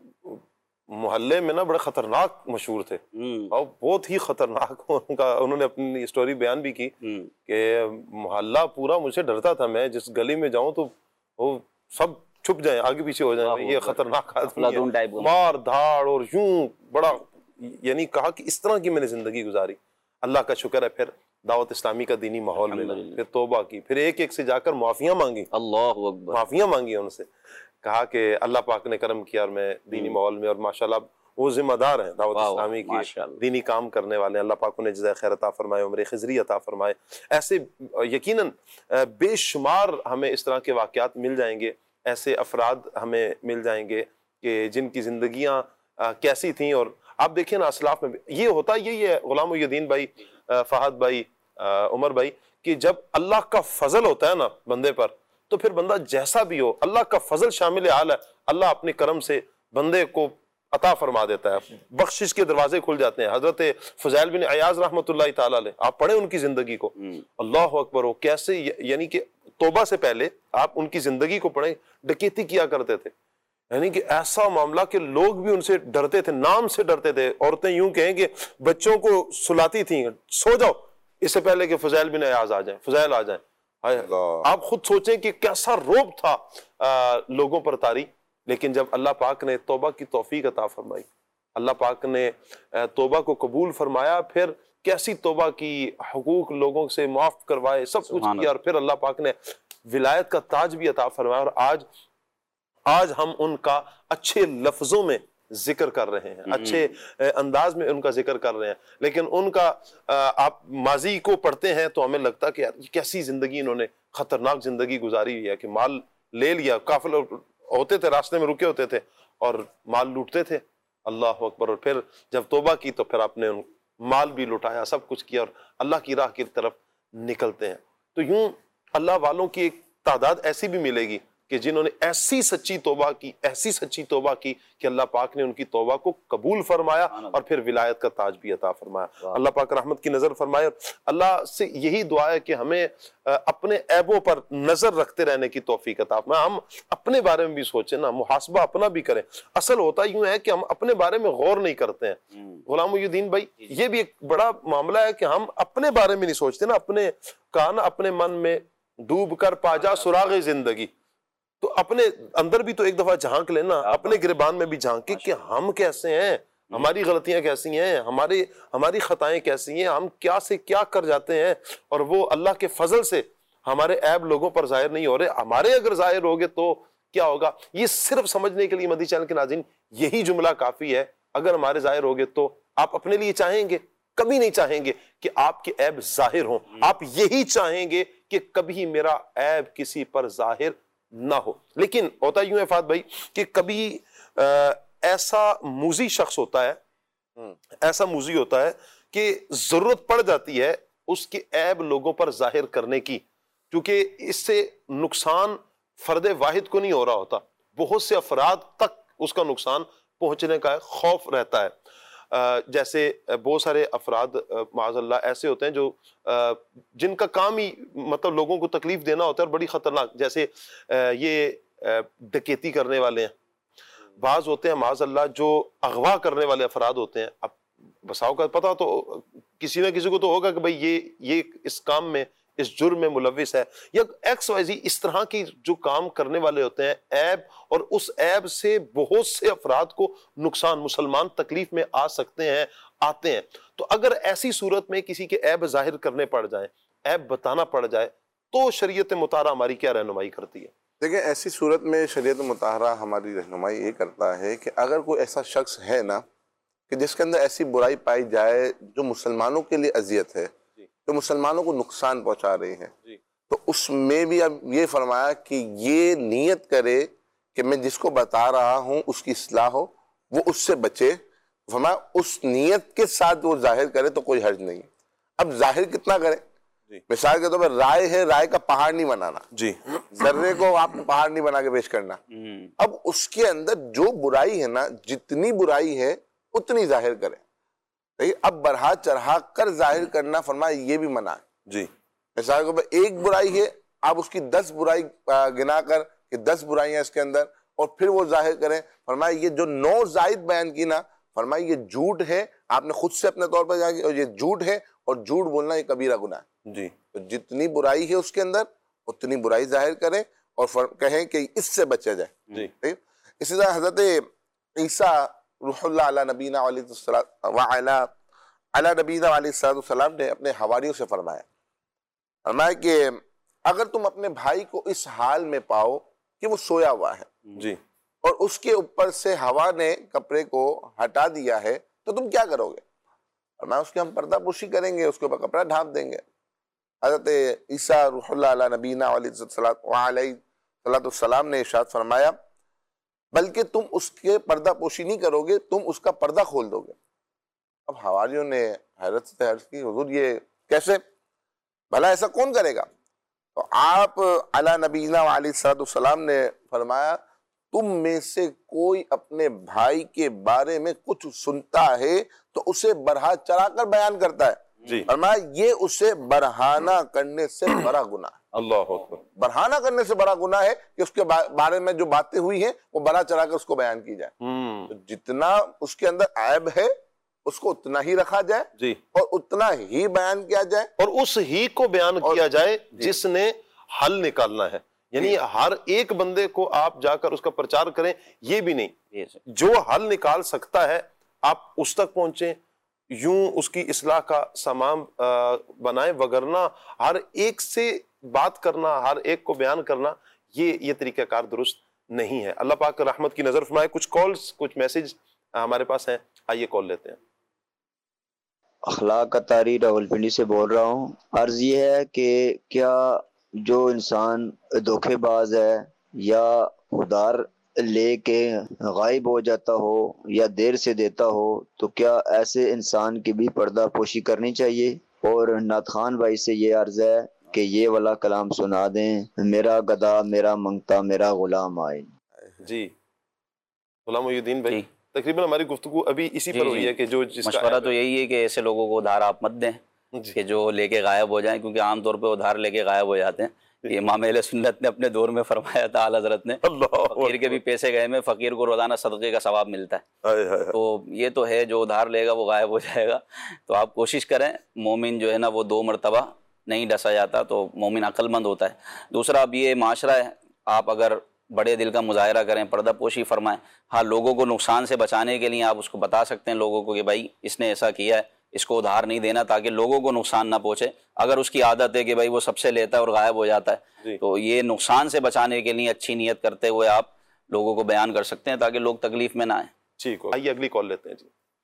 [SPEAKER 2] محلے میں نا بڑے خطرناک مشہور تھے اور بہت ہی خطرناک ان کا، انہوں نے اپنی اسٹوری بیان بھی کی کہ محلہ پورا مجھ سے ڈرتا تھا، میں جس گلی میں جاؤں تو وہ سب چھپ جائیں، آگے پیچھے ہو جائیں، یہ خطرناک آدمی ہے، مار دھاڑ اور یوں بڑا، یعنی کہا کہ اس طرح کی میں نے زندگی گزاری۔ اللہ کا شکر ہے پھر دعوت اسلامی کا دینی ماحول میں پھر توبہ کی، پھر ایک ایک سے جا کر معافیاں مانگی،
[SPEAKER 6] اللہ اکبر،
[SPEAKER 2] معافیاں مانگی ان سے، کہا کہ اللہ پاک نے کرم کیا اور میں دینی ماحول میں، اور ماشاءاللہ وہ ذمہ دار ہیں دعوت اسلامی کی، دینی کام کرنے والے ہیں، اللہ پاک انہیں جزائے خیر عطا فرمائے، عمر خضری عطا فرمائے۔ ایسے یقیناً بے شمار ہمیں اس طرح کے واقعات مل جائیں گے، ایسے افراد ہمیں مل جائیں گے کہ جن کی زندگیاں کیسی تھیں، اور آپ دیکھیں نا اسلاف میں یہ ہوتا یہی ہے غلام محی الدین بھائی، فہد بھائی، عمر بھائی، کہ جب اللہ کا فضل ہوتا ہے نا بندے پر تو پھر بندہ جیسا بھی ہو، اللہ کا فضل شامل حال ہے، اللہ اپنے کرم سے بندے کو عطا فرما دیتا ہے، بخشش کے دروازے کھل جاتے ہیں۔ حضرت فضیل بن عیاض رحمۃ اللہ تعالیٰ علیہ، آپ پڑھیں ان کی زندگی کو، اللہ اکبر، وہ کیسے، یعنی کہ توبہ سے پہلے آپ ان کی زندگی کو پڑھیں، ڈکیتی کیا کرتے تھے، یعنی کہ ایسا معاملہ کہ لوگ بھی ان سے ڈرتے تھے، نام سے ڈرتے تھے، عورتیں یوں کہیں کہ بچوں کو سلاتی تھیں، سو جاؤ اس سے پہلے کہ فضیل بن عیاض آ جائیں، فضیل آ جائیں۔ آپ خود سوچیں کہ کیسا روب تھا لوگوں پر طاری، لیکن جب اللہ پاک نے توبہ کی توفیق عطا فرمائی، اللہ پاک نے توبہ کو قبول فرمایا، پھر کیسی توبہ کی، حقوق لوگوں سے معاف کروائے، سب کچھ کیا، اور پھر اللہ پاک نے ولایت کا تاج بھی عطا فرمایا، اور آج آج ہم ان کا اچھے لفظوں میں ذکر کر رہے ہیں، اچھے انداز میں ان کا ذکر کر رہے ہیں، لیکن ان کا آپ ماضی کو پڑھتے ہیں تو ہمیں لگتا ہے کہ یار یہ کیسی زندگی انہوں نے خطرناک زندگی گزاری ہوئی ہے کہ مال لے لیا، قافلے ہوتے تھے، راستے میں رکے ہوتے تھے اور مال لوٹتے تھے، اللہ اکبر، اور پھر جب توبہ کی تو پھر آپ نے مال بھی لوٹایا، سب کچھ کیا، اور اللہ کی راہ کی طرف نکلتے ہیں۔ تو یوں اللہ والوں کی ایک تعداد ایسی بھی ملے گی کہ جنہوں نے ایسی سچی توبہ کی، ایسی سچی توبہ کی کہ اللہ پاک نے ان کی توبہ کو قبول فرمایا اور پھر ولایت کا تاج بھی عطا فرمایا۔ اللہ پاک رحمت کی نظر فرمائے۔ اللہ سے یہی دعا ہے کہ ہمیں اپنے عیبوں پر نظر رکھتے رہنے کی توفیق عطا فرمائے، ہم اپنے بارے میں بھی سوچیں نا، محاسبہ اپنا بھی کریں۔ اصل ہوتا یوں ہے کہ ہم اپنے بارے میں غور نہیں کرتے ہیں غلام محی الدین بھائی، یہ بھی ایک بڑا معاملہ ہے کہ ہم اپنے بارے میں نہیں سوچتے نا، اپنے کان اپنے من میں ڈوب کر پاجا سراغ زندگی، تو اپنے اندر بھی تو ایک دفعہ جھانک لینا، اپنے گریبان میں بھی جھانکے کہ ہم کیسے ہیں، ہماری غلطیاں کیسی ہیں، ہماری ہماری خطائیں کیسی ہیں، ہم کیا سے کیا کر جاتے ہیں، اور وہ اللہ کے فضل سے ہمارے عیب لوگوں پر ظاہر نہیں ہو رہے، ہمارے اگر ظاہر ہوگے تو کیا ہوگا۔ یہ صرف سمجھنے کے لیے مدنی چینل کے ناظرین یہی جملہ کافی ہے، اگر ہمارے ظاہر ہوگے تو آپ اپنے لیے چاہیں گے، کبھی نہیں چاہیں گے کہ آپ کے عیب ظاہر ہوں، آپ یہی چاہیں گے کہ کبھی میرا عیب کسی پر ظاہر نہ ہو۔ لیکن ہوتا یوں ہے فہد بھائی کہ کبھی ایسا موذی شخص ہوتا ہے، ایسا موذی ہوتا ہے کہ ضرورت پڑ جاتی ہے اس کے عیب لوگوں پر ظاہر کرنے کی، کیونکہ اس سے نقصان فرد واحد کو نہیں ہو رہا ہوتا، بہت سے افراد تک اس کا نقصان پہنچنے کا خوف رہتا ہے۔ جیسے بہت سارے افراد معاذ اللہ ایسے ہوتے ہیں جو جن کا کام ہی مطلب لوگوں کو تکلیف دینا ہوتا ہے، اور بڑی خطرناک، جیسے یہ ڈکیتی کرنے والے ہیں، بعض ہوتے ہیں معاذ اللہ جو اغوا کرنے والے افراد ہوتے ہیں۔ اب بساؤ کا پتہ تو کسی نہ کسی کو تو ہوگا کہ بھئی یہ یہ اس کام میں، اس جرم میں ملوث ہے، یا ایکس وائی زی اس طرح کی جو کام کرنے والے ہوتے ہیں، عیب، اور اس عیب سے بہت سے افراد کو نقصان، مسلمان تکلیف میں آ سکتے ہیں، آتے ہیں۔ تو اگر ایسی صورت میں کسی کے عیب ظاہر کرنے پڑ جائیں، عیب بتانا پڑ جائے، تو شریعت مطہرہ ہماری کیا رہنمائی کرتی ہے؟
[SPEAKER 5] دیکھیں، ایسی صورت میں شریعت مطہرہ ہماری رہنمائی یہ کرتا ہے کہ اگر کوئی ایسا شخص ہے نا کہ جس کے اندر ایسی برائی پائی جائے جو مسلمانوں کے لیے اذیت ہے، جو مسلمانوں کو نقصان پہنچا رہی ہے، تو اس میں بھی اب یہ فرمایا کہ یہ نیت کرے کہ میں جس کو بتا رہا ہوں اس کی اصلاح ہو، وہ اس سے بچے، فرمایا اس نیت کے ساتھ وہ ظاہر کرے تو کوئی حرج نہیں۔ اب ظاہر کتنا کرے؟ مثال کے طور پر رائے ہے، رائے کا پہاڑ نہیں بنانا، جی ذرے کو آپ پہاڑ نہیں بنا کے پیش کرنا۔ اب اس کے اندر جو برائی ہے نا، جتنی برائی ہے اتنی ظاہر کرے۔ اب بڑھا چڑھا کر ظاہر کرنا فرمایا یہ بھی منع ہے۔ جی مثال کے طور پر ایک برائی ہے، آپ اس کی دس برائی گنا کر کہ دس برائیاں اس کے اندر، اور پھر وہ ظاہر کریں، فرمایا یہ جو نو زائد بیان کی نا، فرمایا یہ جھوٹ ہے، آپ نے خود سے اپنے طور پر جا کے، اور یہ جھوٹ ہے، اور جھوٹ بولنا یہ کبیرہ گناہ ہے۔ جی تو جتنی برائی ہے اس کے اندر اتنی برائی ظاہر کریں، اور کہیں کہ اس سے بچا جائے۔ جی اسی طرح حضرت عیسیٰ روح اللہ علیہ نبینا علیہ السلام وعلی علی نبینا علیہ السلام نے اپنے حواریوں سے فرمایا فرمایا کہ اگر تم اپنے بھائی کو اس حال میں پاؤ کہ وہ سویا ہوا ہے، جی اور اس کے اوپر سے ہوا نے کپڑے کو ہٹا دیا ہے، تو تم کیا کرو گے؟ فرمایا اس کی ہم پردہ پوشی کریں گے، اس کے اوپر کپڑا ڈھانپ دیں گے۔ حضرت عیسیٰ روح اللہ علیہ نبینا علیہ السلام نے ارشاد فرمایا بلکہ تم اس کے پردہ پوشی نہیں کرو گے، تم اس کا پردہ کھول دو گے۔ اب حواریوں نے حیرت سے عرض کی حضور یہ کیسے؟ بھلا ایسا کون کرے گا؟ تو آپ علی نبینا علیہ السلام نے فرمایا تم میں سے کوئی اپنے بھائی کے بارے میں کچھ سنتا ہے تو اسے بڑھا چڑھا کر بیان کرتا ہے، جی فرمایا یہ اسے برہانہ کرنے سے بڑا گناہ ہے۔ اللہ اکبر۔ برہانہ کرنے سے بڑا گناہ ہے کہ اس کے بارے میں جو باتیں ہوئی ہیں وہ بڑھا چڑھا کر اس کو بیان کی جائے۔ تو جتنا اس کے اندر عیب ہے اس کو اتنا ہی رکھا جائے، جی اور اتنا ہی بیان کیا جائے،
[SPEAKER 2] اور اس ہی کو بیان کیا جائے جس نے حل نکالنا ہے۔ یعنی ہر ایک بندے کو آپ جا کر اس کا پرچار کریں یہ بھی نہیں، جو حل نکال سکتا ہے آپ اس تک پہنچیں، یوں اس کی اصلاح کا سامان بنائیں، وگرنہ ہر ایک سے بات کرنا، ہر ایک کو بیان کرنا، یہ یہ طریقہ کار درست نہیں ہے۔ اللہ پاک رحمت کی نظر فرمائے۔ کچھ کالز، کچھ میسیج ہمارے پاس ہیں، آئیے کال لیتے ہیں۔
[SPEAKER 7] اخلاق قطاری راولپنڈی سے بول رہا ہوں۔ عرض یہ ہے کہ کیا جو انسان دھوکے باز ہے یا ادھار لے کے غائب ہو جاتا ہو یا دیر سے دیتا ہو تو کیا ایسے انسان کی بھی پردہ پوشی کرنی چاہیے؟ اور نعت خان بھائی سے یہ عرض ہے کہ یہ والا کلام سنا دیں، میرا گدا میرا منگتا میرا غلام آئے۔
[SPEAKER 2] جی غلام محی الدین بھائی، تقریباً ہماری گفتگو ابھی اسی پر ہوئی ہے کہ جو جس
[SPEAKER 6] مشورہ تو یہی ہے کہ ایسے لوگوں کو ادھار آپ مت دیں کہ جو لے کے غائب ہو جائیں، کیونکہ عام طور پہ ادھار لے کے غائب ہو جاتے ہیں۔ یہ امام اہل سنت نے اپنے دور میں فرمایا تھا، اعلیٰ حضرت نے، فقیر کے بھی پیسے گئے میں فقیر کو روزانہ صدقے کا ثواب ملتا ہے۔ تو یہ تو ہے جو ادھار لے گا وہ غائب ہو جائے گا۔ تو آپ کوشش کریں، مومن جو ہے نا وہ دو مرتبہ نہیں ڈسا جاتا، تو مومن عقل مند ہوتا ہے۔ دوسرا اب یہ معاشرہ ہے، آپ اگر بڑے دل کا مظاہرہ کریں، پردہ پوشی فرمائیں، ہاں لوگوں کو نقصان سے بچانے کے لیے آپ اس کو بتا سکتے ہیں لوگوں کو کہ بھائی اس نے ایسا کیا ہے، اس کو ادھار نہیں دینا، تاکہ لوگوں کو نقصان نہ پہنچے۔ اگر اس کی عادت ہے کہ بھائی وہ سب سے لیتا ہے اور غائب ہو جاتا ہے، تو یہ نقصان سے بچانے کے لیے اچھی نیت کرتے ہوئے آپ لوگوں کو بیان کر سکتے ہیں تاکہ لوگ تکلیف میں نہ آئیں۔
[SPEAKER 2] ٹھیک ہو، آئیے اگلی کال لیتے ہیں۔ جی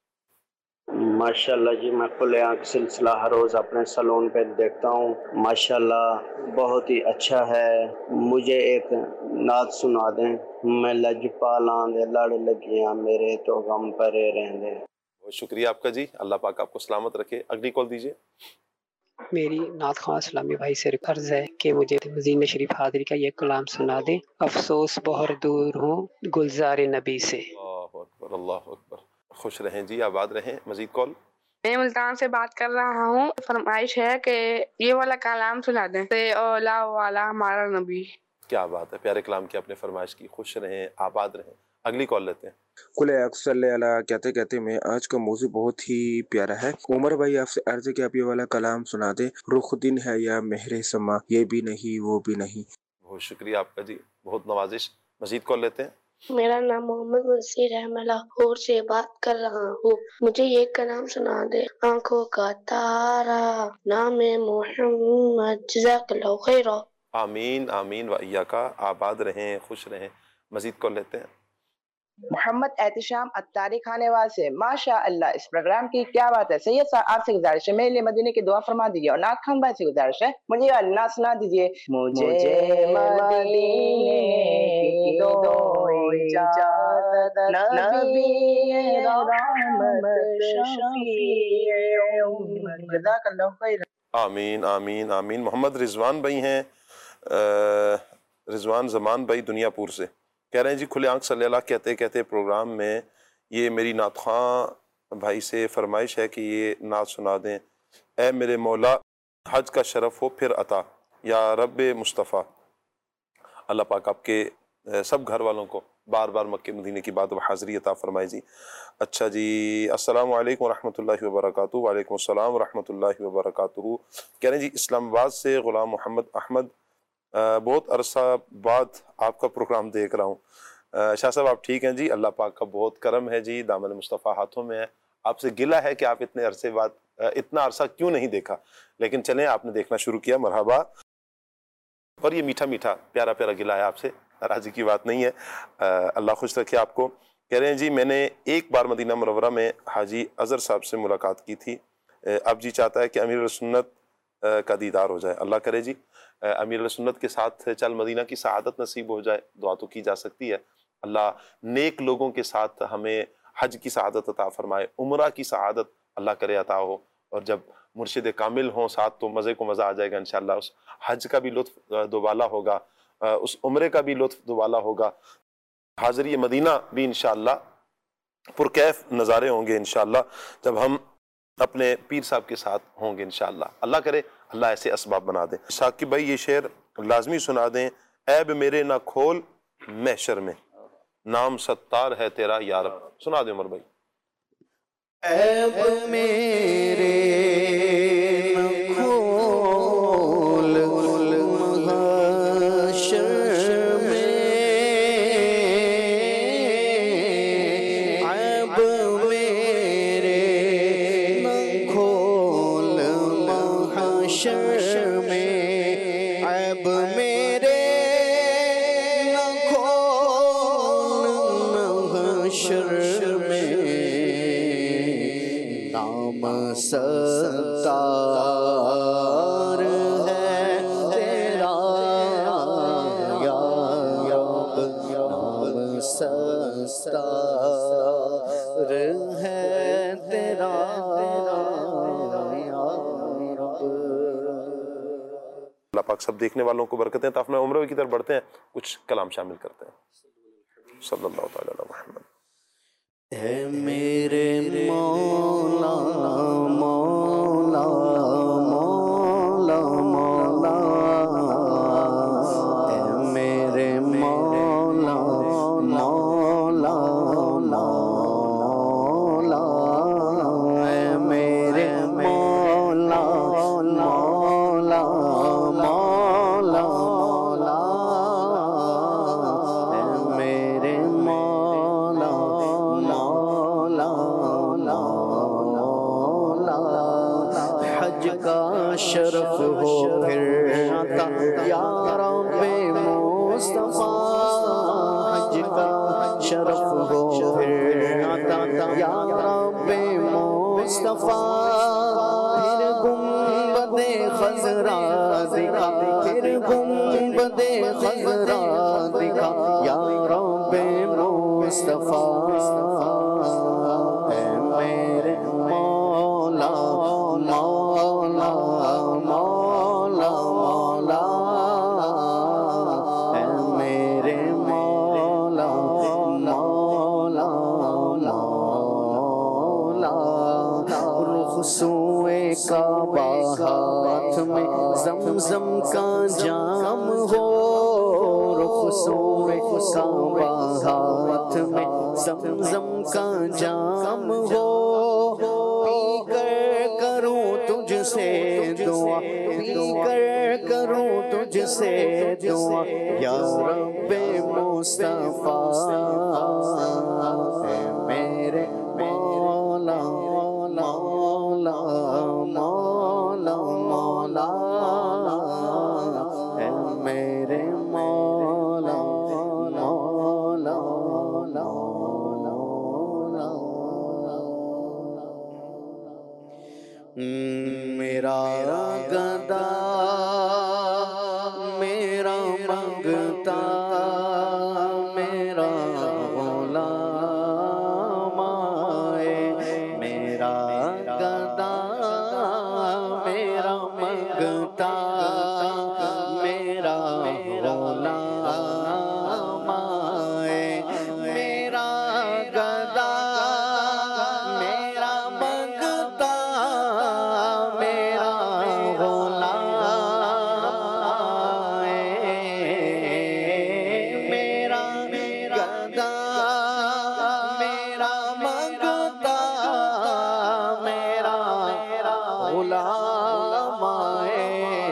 [SPEAKER 8] ماشاءاللہ جی، میں کھلے آنکھ سلسلہ ہر روز اپنے سلون پہ دیکھتا ہوں، ماشاءاللہ بہت ہی اچھا ہے۔ مجھے ایک نعت سنا دیں، میں لج پالاں دے لڑ لگیاں میرے تو غم پرے رہندے۔
[SPEAKER 2] بہت شکریہ آپ کا جی، اللہ پاک آپ کو سلامت رکھے۔ اگلی کال دیجیے۔
[SPEAKER 9] میری نعت خواں اسلامی بھائی سے عرض ہے کہ مجھے مدینہ شریف حاضری کا یہ کلام سنا دیں، افسوس بہت دور ہوں گلزار نبی سے۔
[SPEAKER 2] اللہ اکبر، اللہ اکبر۔ خوش رہیں جی، آباد رہیں۔ مزید کال۔
[SPEAKER 10] میں ملتان سے بات کر رہا ہوں، فرمائش ہے کہ یہ والا کلام سنا دیں، تے اولا والا ہمارا نبی۔
[SPEAKER 2] کیا بات ہے، پیارے کلام کی آپ نے فرمائش کی۔ خوش رہیں، آباد رہیں۔ اگلی کال لیتے ہیں۔
[SPEAKER 11] کل اکثر اللہ کہتے کہتے میں آج کا موضوع بہت ہی پیارا ہے۔ عمر بھائی آپ سے عرض ہے کہ آپ یہ والا کلام سنا دیں، رخ دن ہے یا مہر سما، یہ بھی نہیں وہ بھی نہیں۔
[SPEAKER 2] بہت شکریہ آپ کا جی، بہت نوازش۔ مزید کال لیتے ہیں۔
[SPEAKER 12] میرا نام محمد منصیر ہے، میں لاہور سے بات کر رہا ہوں، مجھے یہ کلام سنا دے، آنکھوں کا تارا نام محمد، جزاک اللہ خیرہ۔
[SPEAKER 2] آمین آمین و ایاکا، آباد رہیں، خوش رہیں۔ مزید کال لیتے ہیں۔
[SPEAKER 13] محمد احتشام اتاری کھانے والا سے، ماشاء اللہ اس پروگرام کی کیا بات ہے۔ سید صاحب آپ سے گزارش ہے میرے لیے مدینے کی دعا فرما دیجیے، اور نعت خان بھائی سے گزارش ہے مجھے اللہ سنا دیجیے، مجھے مدینے کی دو اجازت، نبی رحمت شفیع امت، جزاک اللہ خیر۔
[SPEAKER 2] آمین آمین آمین۔ محمد رضوان بھائی ہیں، رضوان زمان بھائی دنیا پور سے، کہہ رہے ہیں جی کھلے آنکھ صلی اللہ کہتے کہتے پروگرام میں یہ میری نعت خواں بھائی سے فرمائش ہے کہ یہ نعت سنا دیں، اے میرے مولا حج کا شرف ہو پھر عطا یا رب مصطفیٰ۔ اللہ پاک آپ کے سب گھر والوں کو بار بار مکہ مدینے کی بات و حاضری عطا فرمائے جی۔ اچھا جی، السلام علیکم ورحمۃ اللہ وبرکاتہ۔ وعلیکم السلام ورحمۃ اللہ وبرکاتہ۔ کہہ رہے ہیں جی اسلام آباد سے غلام محمد احمد، بہت عرصہ بعد آپ کا پروگرام دیکھ رہا ہوں۔ شاہ صاحب آپ ٹھیک ہیں جی؟ اللہ پاک کا بہت کرم ہے جی، دامن مصطفیٰ ہاتھوں میں ہے۔ آپ سے گلہ ہے کہ آپ اتنے عرصے بعد اتنا عرصہ کیوں نہیں دیکھا، لیکن چلیں آپ نے دیکھنا شروع کیا، مرحبا۔ اور یہ میٹھا میٹھا پیارا پیارا گلہ ہے آپ سے، ناراضی کی بات نہیں ہے، اللہ خوش رکھے آپ کو۔ کہہ رہے ہیں جی میں نے ایک بار مدینہ منورہ میں حاجی اظہر صاحب سے ملاقات کی تھی، اب جی چاہتا ہے کہ امیر سنت کا دیدار ہو جائے، اللہ کرے جی امیر سنت کے ساتھ چل مدینہ کی سعادت نصیب ہو جائے، دعا تو کی جا سکتی ہے، اللہ نیک لوگوں کے ساتھ ہمیں حج کی سعادت عطا فرمائے، عمرہ کی سعادت اللہ کرے عطا ہو، اور جب مرشد کامل ہوں ساتھ تو مزے کو مزہ آ جائے گا انشاءاللہ، اس حج کا بھی لطف دوبالا ہوگا، اس عمرے کا بھی لطف دوبالا ہوگا، حاضری مدینہ بھی انشاءاللہ پرکیف نظارے ہوں گے انشاءاللہ جب ہم اپنے پیر صاحب کے ساتھ ہوں گے انشاءاللہ، اللہ کرے اللہ ایسے اسباب بنا دیں۔ ثاقب بھائی یہ شعر لازمی سنا دیں، عیب میرے نہ کھول محشر میں، نام ستار ہے تیرا یا رب، سنا دیں عمر بھائی۔
[SPEAKER 1] عیب میرے نہ کھول محشر
[SPEAKER 4] ستار ہے تیرا یا رب، نام ستار ہے تیرا یا رب۔
[SPEAKER 2] اللہ پاک سب دیکھنے والوں کو برکتیں عطا فرمائے۔ عمرہ کی طرف بڑھتے ہیں، کچھ کلام شامل کرتے ہیں۔ صلی اللہ تعالی علی محمد۔
[SPEAKER 4] اے میرے مولا مولا مولا مولا، اے میرے مولا مولا مولا، اے میرے مولا مولا مولا مولا، اے میرے مولا مولا مولا، حج کا شرف ہو پھر عطا یا رب مصطفیٰ، حج کا شرف ہو پھر عطا یا رب مصطفیٰ، پھر گنبد خضرا دکھا، پھر گنبد خضرا دکھا یا رب مصطفیٰ، اے میرے مولا مولا مولا مولا، اے میرے مولا مولا مولا، رخ سوئے کعبہ ہاتھ میں زمزم کا جام ہو، رخ سوئے کعبہ ہاتھ میں زمزم کا جام ہو، پی کر کروں تجھ سے دعا، پی کر کروں تجھ سے دعا یا رب مصطفیٰ، اے میرے مولا مولا مولا مولا، اے میرے مولا مولا مولا، میرا گدا میرا منگتا میرا غلام آئے، میرا گدا میرا منگتا میرا غلام آئے، میرا گدا میرا منگتا میرا غلام آئے، میرا گدا میرا منگتا میرا غلام آئے،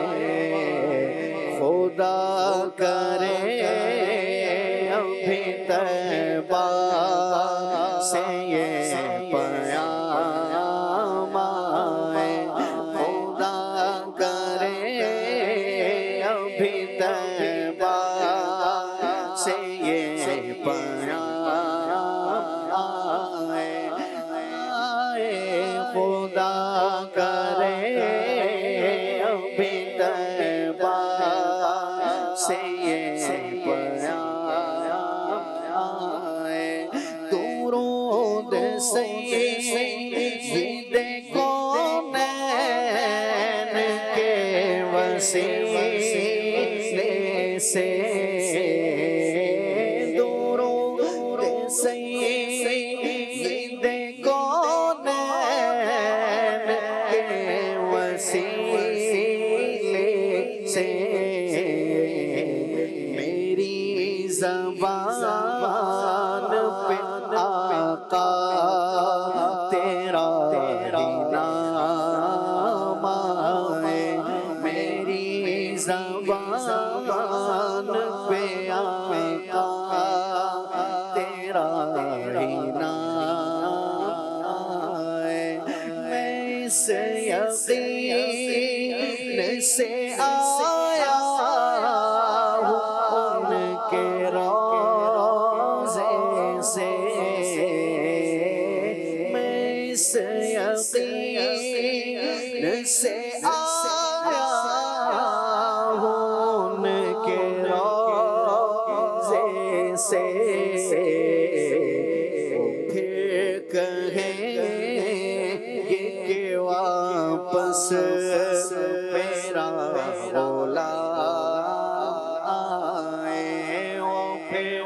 [SPEAKER 4] خدا کرے ابھی طیبہ سے یہ پیام آئے، خدا کرے ابھی طیبہ سے یہ پیام آئے، خدا کرے ابھی طیبہ سے یہ پیام آئے، درود سید کونین کے وسیلے سے، درود سید کونین کے وسیلے سے، میری زبان پہ آقا تیرا نام آئے، میری زبان پہ آقا تیرا نام آئے، میں اس یقین سے آیا ہوں ان کے روضے سے، میں اس یقین
[SPEAKER 1] से फिर कहेंगे कि वापस मेरा भोला आए, वो फिर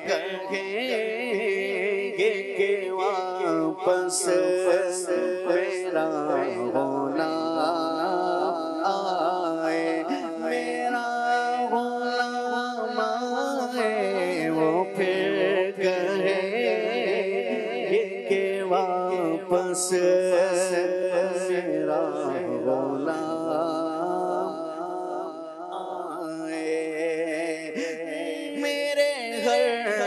[SPEAKER 1] कहेंगे कि वापस मेरा भोला आए, मेरा गुलाम आए, वो फिर कहेंगे कि वापस मेरा गुलाम आए, मेरे घर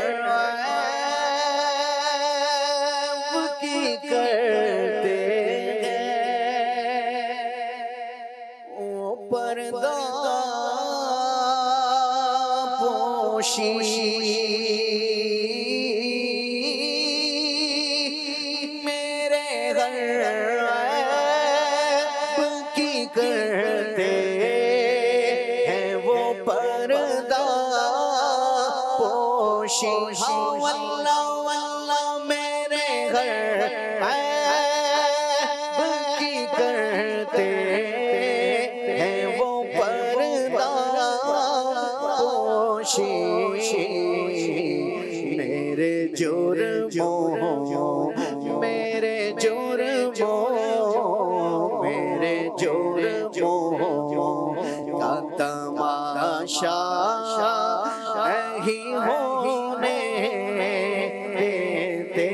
[SPEAKER 1] ऐब की करते पर्दा पोशी, मेरे घर ऐब की करते हैं वो पर्दा पोशी। हाँ वल्लाह वल्लाह मेरे घर ऐब की करते हैं वो पर्दा पोशी, मेरे जुर्मों मेरे जुर्मों मेरे जुर्मों का तमाशा ही होने देते,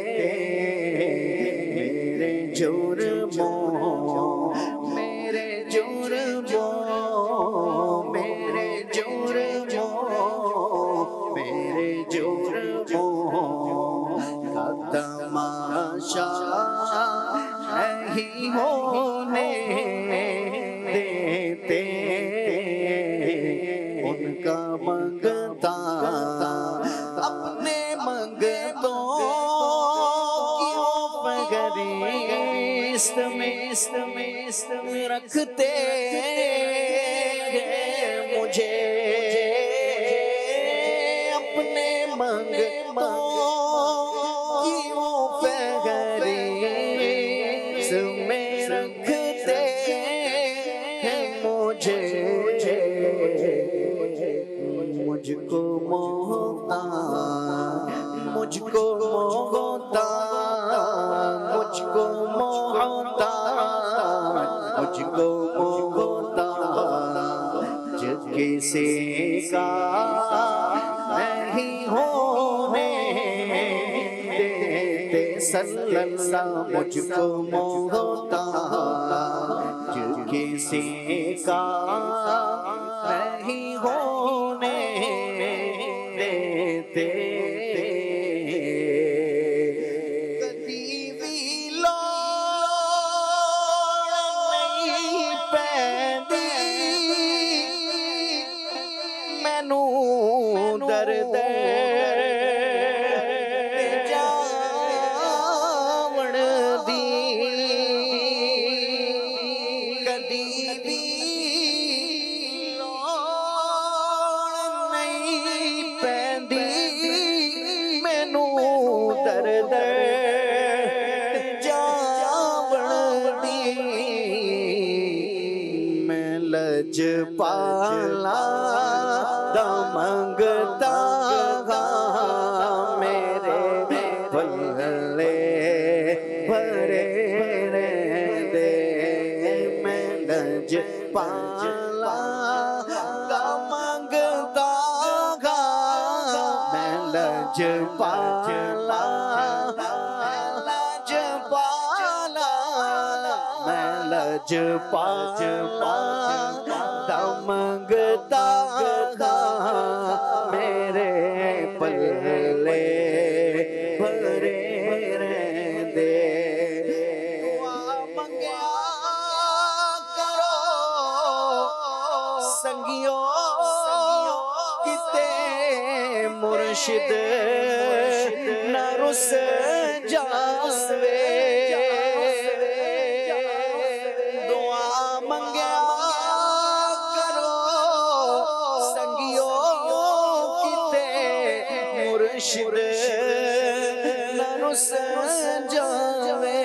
[SPEAKER 1] मेरे जुर्मों मेरे जुर्मों मेरे जुर्मों मेरे जुर्मों का तमाशा ही होने देते, उनका मंगता अपने मंगतों की फहरिस्त में इस्त में रखते मुझे, अपने मंगतों की वो फहरिस्त में रखते हैं मुझे, मुझको मोहता मुझको मोहता मुझको मोहता मुझको मोहता जब किसी का नहीं होने देते सल्लल्लाहु, मुझको मोहता जब किसी का नहीं होने देते, कभी भी लोड़ नहीं पैदी मैनू दर्द जावण दी, कदी भी दर्द जावण दी, मैं लजपाला दा मंगता मेरे पल्ले भरे दे, मैं लजपाला दा मंगता मैं लजपाला लजपाला दा मंगता मेरे पल्ले भरे दे, मंगया करो संगियो किते मुर्शिद न रुस जावे, مرشد نہ رس جاوے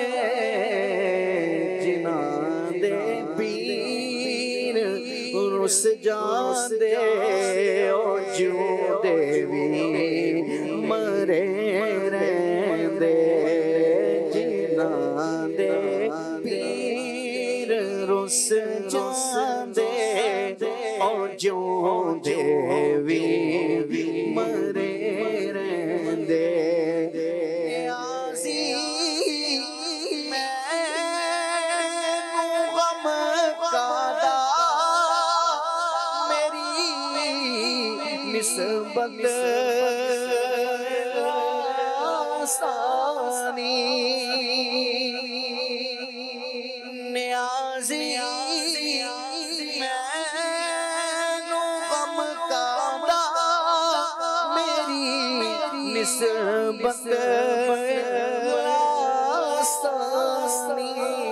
[SPEAKER 1] جناں دے پیر رس جان دے او جو دے وی مرے رہندے جناں دے پیر رس جان دے او جو دے وی مرے رہندے آزی میں غم کادا میری نسبت آسانی نیازی میں غم کادا میری نسبت آسانی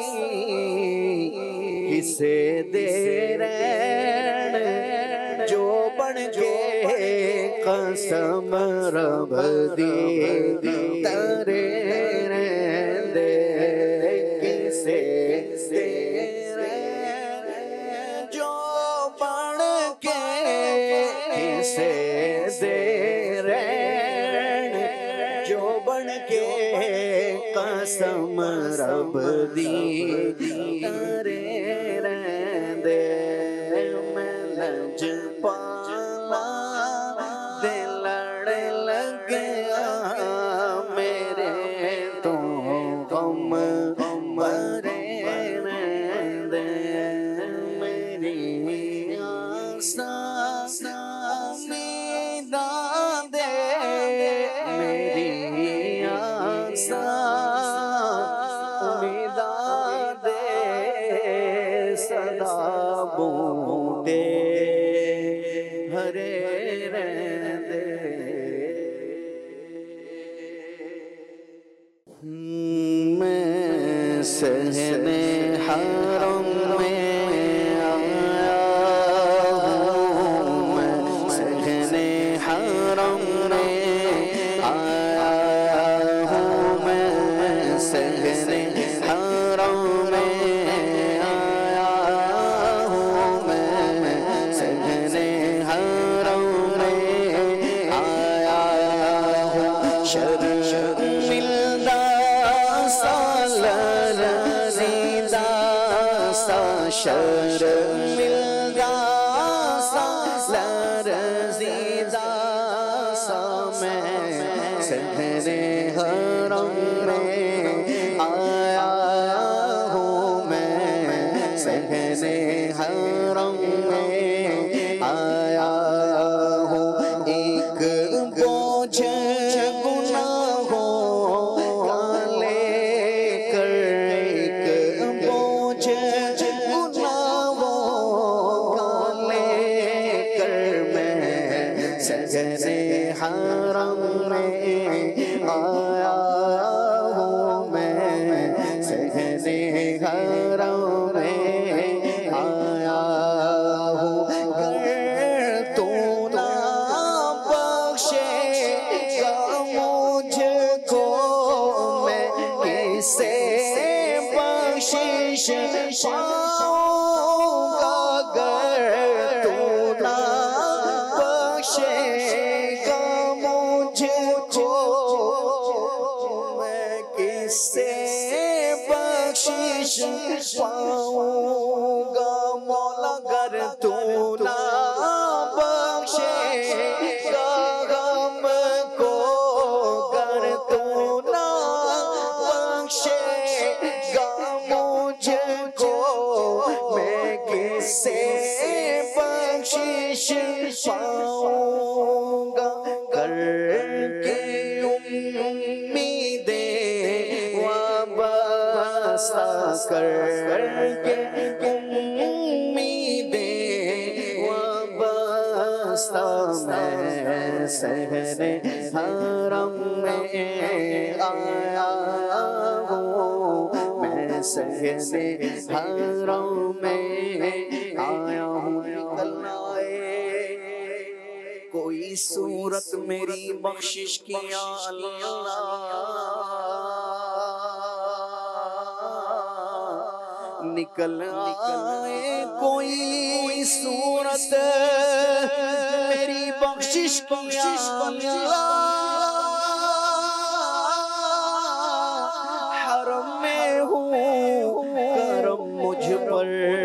[SPEAKER 1] کسے دے رہن جو بن کے قسم رب دی ترے رہندے کسے دے رہن جو بن کے کسے دے رہن جو بن کے قسم رب دی ترے رہندے میں لج پالا دے لڑ لگیا میرے تو غم مرے رہندے میری آساں امیداں دے میری آساں امیداں دے صدا بوٹے ہرے رہندے میں سہنے حرم میں آیا ہوں میں سہنے حرم میں آیا ہوں میں سہنے حرم میں آیا ہوں میں سہنے حرم میں آیا ہوں شرمندہ سا لرزیدہ سا شرمندہ سا لرزیدہ سا میں سہنے حرم میں آیا ہوں میں سہنے حرم میں آیا ہوں ایک بوجھ گناہوں کا لے کر ایک بوجھ گناہوں کا لے کر میں سہنے حرم میں آیا ہوں میں سہنے حرم میں آیا ہوں گر تو نہ بخشے گا مجھ کو میں کسے بخشش پاؤں گا گر تو نہ بخشے گا مجھ کو میں کسے بخشش پاؤں گا مولا گر تو نہ بخشے گا غم کو گر تو نہ بخشے گا مجھ کو میں کسے بخشش پاؤں گا کر کے امیدیں وابستہ کر کے امیدیں وابستہ میں سہنے حرم میں آیا ہوں میں سہنے حرم میں آیا ہوں نکلنا ہے کوئی کوئی صورت میری بخشش کی یا اللہ نکل آئے کوئی صورت میری بخشش کی یا اللہ حرم میں ہوں کرم مجھ پر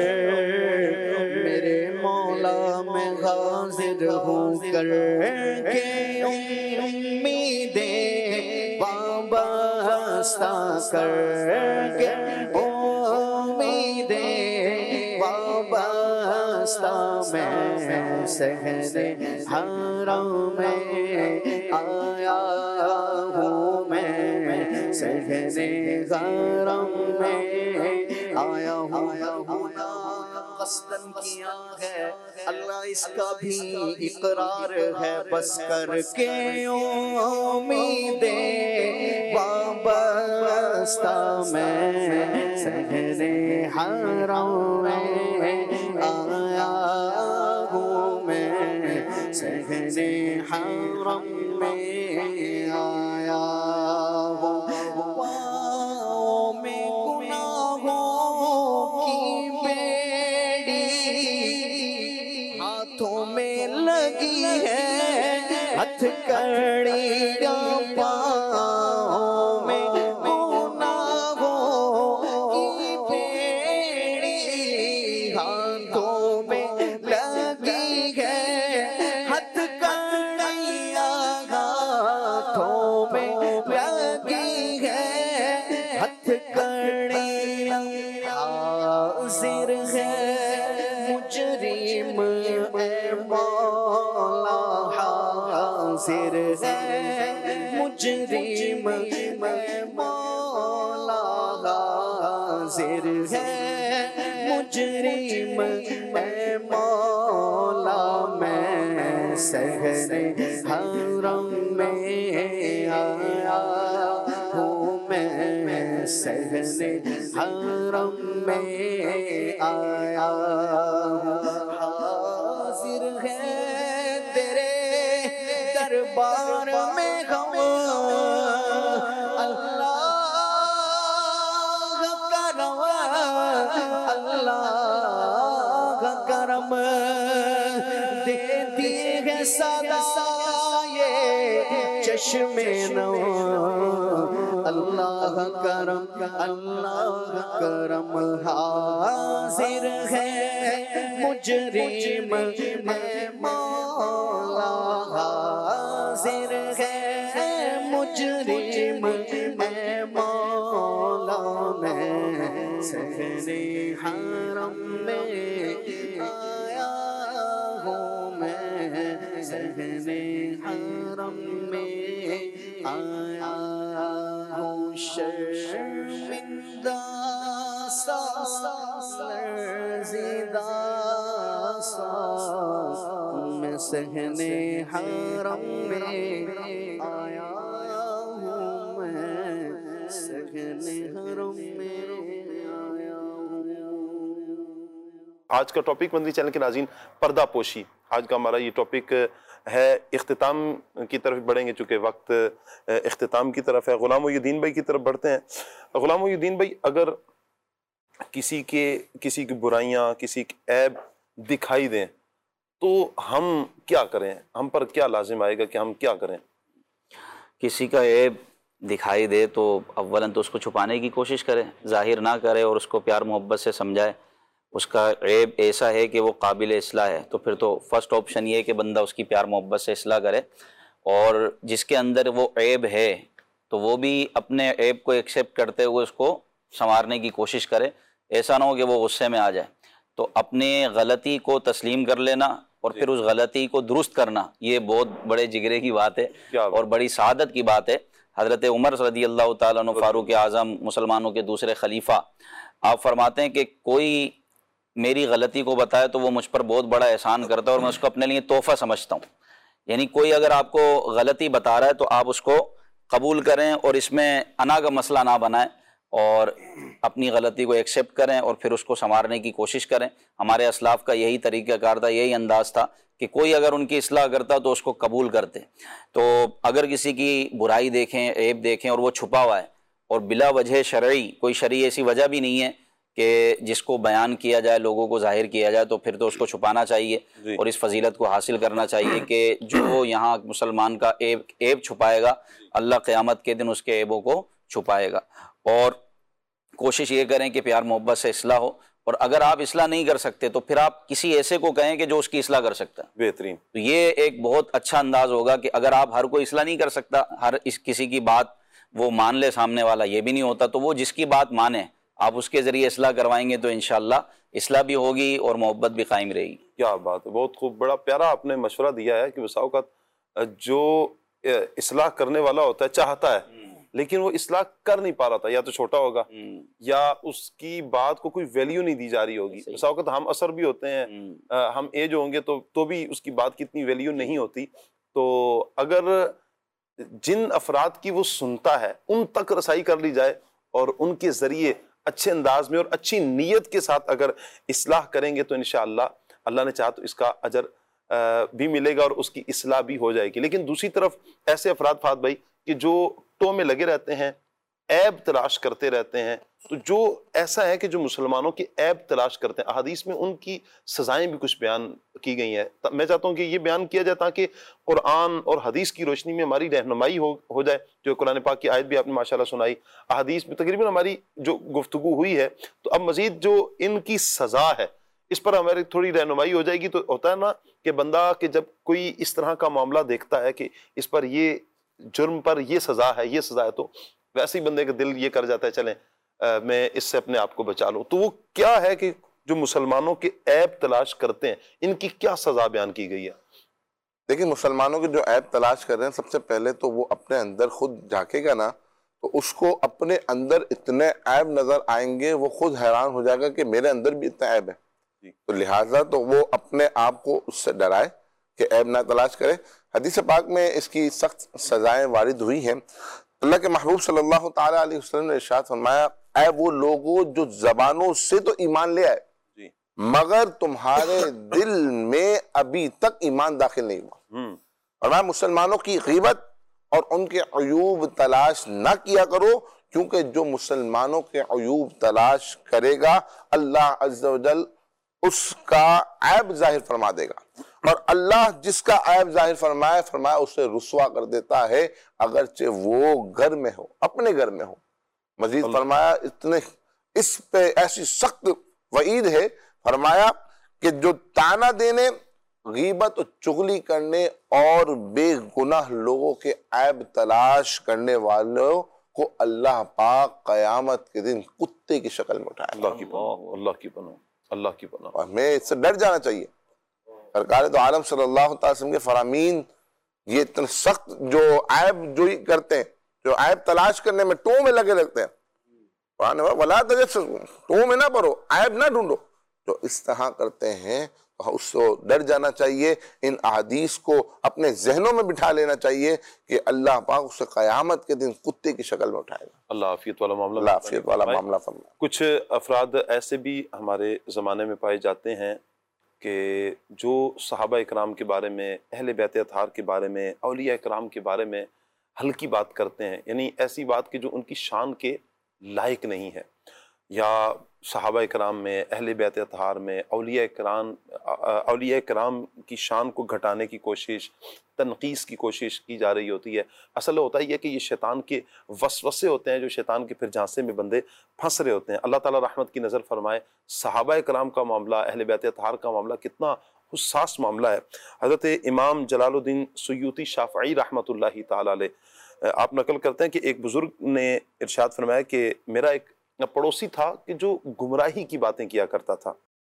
[SPEAKER 1] میرے مولا میں حاضر ہوں کر کے امیدیں وابستہ کر کے امیدیں وابستہ میں صحن حرم میں آیا ہوں میں صحن حرم میں آیا ہوں قصدن کیا ہے اللہ اس کا بھی اقرار ہے بس کر کے امیدیں وابستہ میں صحن حرم میں آیا ہوں میں صحن حرم میں آیا ہوں پاؤں میں گناہوں کی بیڑی ہاتھوں میں لگی ہے ہتھ کڑیاں پاؤں میں گناہوں کی بیڑی ہاتھوں میں لگی ہے ہتھ کڑیاں ہاتھوں میں لگی ہے ہتھ کڑیاں حاضر ہے مجرم اے مولا حاضر ہے مجرم اے مولا حاضر ہے مجرم اے مولا میں صحن حرم میں آیا ہوں میں صحن حرم میں آیا ہوں حاضر ہے تیرے دربار میں ہم اللہ کرم اللہ کرم دے دیے ہے صدا یہ چشم نو اللہ کرم اللہ کرم حاضر ہے مجرم اے مولا حاضر ہے مجرم اے مولا میں صحن حرم میں آیا ہوں میں صحن حرم میں آیا ہوں شرمندہ سا لرزیدہ سا میں صحن حرم میں آیا ہوں میں صحن حرم میں آیا ہوں۔
[SPEAKER 2] آج کا ٹاپک مدنی چینل کے ناظرین پردہ پوشی، آج کا ہمارا یہ ٹاپک ہے، اختتام کی طرف بڑھیں گے چونکہ وقت اختتام کی طرف ہے۔ غلام محی الدین بھائی کی طرف بڑھتے ہیں۔ غلام محی الدین بھائی، اگر کسی کے کسی کی برائیاں کسی کی عیب دکھائی دیں تو ہم کیا کریں؟ ہم پر کیا لازم آئے گا کہ ہم کیا کریں؟
[SPEAKER 6] کسی کا عیب دکھائی دے تو اولاً تو اس کو چھپانے کی کوشش کرے، ظاہر نہ کرے اور اس کو پیار محبت سے سمجھائے۔ اس کا عیب ایسا ہے کہ وہ قابل اصلاح ہے تو پھر تو فرسٹ آپشن یہ ہے کہ بندہ اس کی پیار محبت سے اصلاح کرے، اور جس کے اندر وہ عیب ہے تو وہ بھی اپنے عیب کو ایکسیپٹ کرتے ہوئے اس کو سنوارنے کی کوشش کرے۔ ایسا نہ ہو کہ وہ غصے میں آ جائے، تو اپنے غلطی کو تسلیم کر لینا اور پھر اس غلطی کو درست کرنا، یہ بہت بڑے جگرے کی بات ہے اور بڑی سعادت کی بات ہے۔ حضرت عمر رضی اللہ تعالیٰ عنہ فاروق اعظم، مسلمانوں کے دوسرے خلیفہ، آپ فرماتے ہیں کہ کوئی میری غلطی کو بتائے تو وہ مجھ پر بہت بڑا احسان کرتا ہے اور میں اس کو اپنے لیے تحفہ سمجھتا ہوں۔ یعنی کوئی اگر آپ کو غلطی بتا رہا ہے تو آپ اس کو قبول کریں اور اس میں انا کا مسئلہ نہ بنائیں اور اپنی غلطی کو ایکسیپٹ کریں اور پھر اس کو سنوارنے کی کوشش کریں۔ ہمارے اسلاف کا یہی طریقہ کار تھا، یہی انداز تھا کہ کوئی اگر ان کی اصلاح کرتا تو اس کو قبول کرتے. تو اگر کسی کی برائی دیکھیں، عیب دیکھیں اور وہ چھپا ہوا ہے اور بلا وجہ شرعی، کوئی شرعی ایسی وجہ بھی نہیں ہے کہ جس کو بیان کیا جائے، لوگوں کو ظاہر کیا جائے، تو پھر تو اس کو چھپانا چاہیے اور اس فضیلت کو حاصل کرنا چاہیے کہ جو یہاں مسلمان کا عیب عیب چھپائے گا، اللہ قیامت کے دن اس کے عیبوں کو چھپائے گا. اور کوشش یہ کریں کہ پیار محبت سے اصلاح ہو، اور اگر آپ اصلاح نہیں کر سکتے تو پھر آپ کسی ایسے کو کہیں کہ جو اس کی اصلاح کر سکتا ہے.
[SPEAKER 2] بہترین.
[SPEAKER 6] تو یہ ایک بہت اچھا انداز ہوگا کہ اگر آپ ہر کوئی اصلاح نہیں کر سکتا، ہر اس کسی کی بات وہ مان لے سامنے والا، یہ بھی نہیں ہوتا، تو وہ جس کی بات مانے آپ اس کے ذریعے اصلاح کروائیں گے تو انشاءاللہ اصلاح بھی ہوگی اور محبت بھی قائم رہے گی.
[SPEAKER 2] کیا بات ہے، بہت خوب. بڑا پیارا آپ نے مشورہ دیا ہے کہ بسا اوقات جو اصلاح کرنے والا ہوتا ہے چاہتا ہے لیکن وہ اصلاح کر نہیں پا رہا تھا، یا تو چھوٹا ہوگا یا اس کی بات کو کوئی ویلیو نہیں دی جا رہی ہوگی. بسا اوقات ہم اثر بھی ہوتے ہیں، ہم ایج ہوں گے تو تو بھی اس کی بات کی اتنی ویلیو نہیں ہوتی. تو اگر جن افراد کی وہ سنتا ہے ان تک رسائی کر لی جائے اور ان کے ذریعے اچھے انداز میں اور اچھی نیت کے ساتھ اگر اصلاح کریں گے تو انشاءاللہ اللہ نے چاہا تو اس کا اجر بھی ملے گا اور اس کی اصلاح بھی ہو جائے گی. لیکن دوسری طرف ایسے افراد فہد بھائی کہ جو ٹو میں لگے رہتے ہیں، عیب تلاش کرتے رہتے ہیں، تو جو ایسا ہے کہ جو مسلمانوں کے عیب تلاش کرتے ہیں، احادیث میں ان کی سزائیں بھی کچھ بیان کی گئی ہیں. میں چاہتا ہوں کہ یہ بیان کیا جائے تاکہ قرآن اور حدیث کی روشنی میں ہماری رہنمائی ہو ہو جائے. جو قرآن پاک کی آیت بھی آپ نے ماشاءاللہ سنائی، احادیث میں تقریباً ہماری جو گفتگو ہوئی ہے، تو اب مزید جو ان کی سزا ہے اس پر ہماری تھوڑی رہنمائی ہو جائے گی. تو ہوتا ہے نا کہ بندہ کہ جب کوئی اس طرح کا معاملہ دیکھتا ہے کہ اس پر یہ جرم پر یہ سزا ہے یہ سزا ہے، تو ویسے ہی بندے کا دل یہ کر جاتا ہے چلیں میں اس سے اپنے آپ کو بچا لوں. تو وہ کیا ہے کہ جو مسلمانوں کے عیب تلاش کرتے ہیں ان کی کیا سزا بیان کی گئی ہے؟
[SPEAKER 5] دیکھیں، مسلمانوں کے جو عیب تلاش کر رہے ہیں، سب سے پہلے تو وہ اپنے اندر خود جھانکے گا نا تو اس کو اپنے اندر اتنے عیب نظر آئیں گے، وہ خود حیران ہو جائے گا کہ میرے اندر بھی اتنا عیب ہے. تو لہٰذا تو وہ اپنے آپ کو اس سے ڈرائے کہ عیب نہ تلاش کرے. حدیث پاک میں اس کی سخت سزائیں وارد ہوئی ہیں. اللہ کے محبوب صلی اللہ تعالیٰ علیہ وسلم نے ارشاد فرمایا، اے وہ لوگوں جو زبانوں سے تو ایمان لے آئے مگر تمہارے دل میں ابھی تک ایمان داخل نہیں ہوا. فرمایا مسلمانوں کی غیبت اور ان کے عیوب تلاش نہ کیا کرو، کیونکہ جو مسلمانوں کے عیوب تلاش کرے گا اللہ عز و جل اس کا عیب ظاہر فرما دے گا، اور اللہ جس کا عیب ظاہر فرمائے فرمایا اسے رسوا کر دیتا ہے اگرچہ وہ گھر میں ہو، اپنے گھر میں ہو. مزید فرمایا اتنے اس پہ ایسی سخت وعید ہے، فرمایا کہ جو طعنہ دینے، غیبت و چغلی کرنے اور بے گناہ لوگوں کے عیب تلاش کرنے والوں کو اللہ پاک قیامت کے دن کتے کی شکل میں اٹھائے.
[SPEAKER 2] اللہ کی پناہ، اللہ کی پناہ، اللہ کی پناہ.
[SPEAKER 5] اور ہمیں اس سے ڈر جانا چاہیے. سرکار تو عالم صلی اللہ تعالی وسلم کے فرامین یہ اتنے سخت جو عیب جوئی کرتے ہیں، جو عیب تلاش کرنے میں ٹو میں لگے رہتے ہیں، قرآن وَلَا تَجَسَّسُوا، ٹو میں نہ پڑھو، عیب نہ ڈھونڈو، جو اس طرح کرتے ہیں اس کو ڈر جانا چاہیے. ان احادیث کو اپنے ذہنوں میں بٹھا لینا چاہیے کہ اللہ پاک اسے قیامت کے دن کتے کی شکل میں اٹھائے گا.
[SPEAKER 2] اللہ عافیت والا معاملہ
[SPEAKER 5] اللہ عافیت والا معاملہ فرمائے.
[SPEAKER 2] کچھ افراد ایسے بھی ہمارے زمانے میں پائے جاتے ہیں کہ جو صحابہ اکرام کے بارے میں، اہل بیت اطہار کے بارے میں، اولیاء اکرام کے بارے میں ہلکی بات کرتے ہیں، یعنی ایسی بات کہ جو ان کی شان کے لائق نہیں ہے، یا صحابہ اکرام میں، اہل بیت اطہار میں اولیاء اکرام اولیاء اکرام کی شان کو گھٹانے کی کوشش، تنقیص کی کوشش کی جا رہی ہوتی ہے. اصل ہوتا ہی ہے کہ یہ شیطان کے وسوسے ہوتے ہیں، جو شیطان کے پھر جھانسے میں بندے پھنس رہے ہوتے ہیں. اللہ تعالیٰ رحمت کی نظر فرمائے. صحابہ اکرام کا معاملہ، اہل بیت اطہار کا معاملہ کتنا حساس معاملہ ہے. حضرت امام جلال الدین سیوطی شافعی رحمۃ اللہ تعالیٰ علیہ آپ نقل کرتے ہیں کہ ایک بزرگ نے ارشاد فرمایا کہ میرا ایک پڑوسی تھا کہ جو گمراہی کی باتیں کیا کرتا تھا.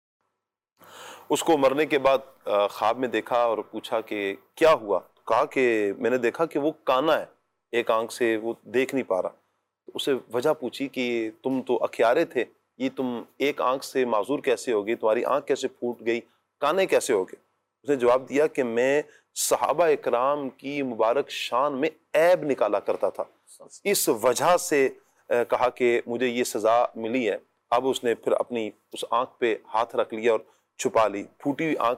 [SPEAKER 2] اس کو مرنے کے بعد خواب میں دیکھا اور پوچھا کہ کیا ہوا؟ کہا کہ میں نے دیکھا کہ وہ کانا ہے، ایک آنکھ سے وہ دیکھ نہیں پا رہا. اسے وجہ پوچھی کہ تم تو اکھیارے تھے، یہ تم ایک آنکھ سے معذور کیسے ہوگی، تمہاری آنکھ کیسے پھوٹ گئی، کانے کیسے ہوگے؟ اس نے جواب دیا کہ میں صحابہ اکرام کی مبارک شان میں عیب نکالا کرتا تھا، اس وجہ سے کہا کہ مجھے یہ سزا ملی ہے. اب اس نے پھر اپنی اس آنکھ پہ ہاتھ رکھ لیا اور چھپا لی. پھوٹی ہوئی آنکھ پر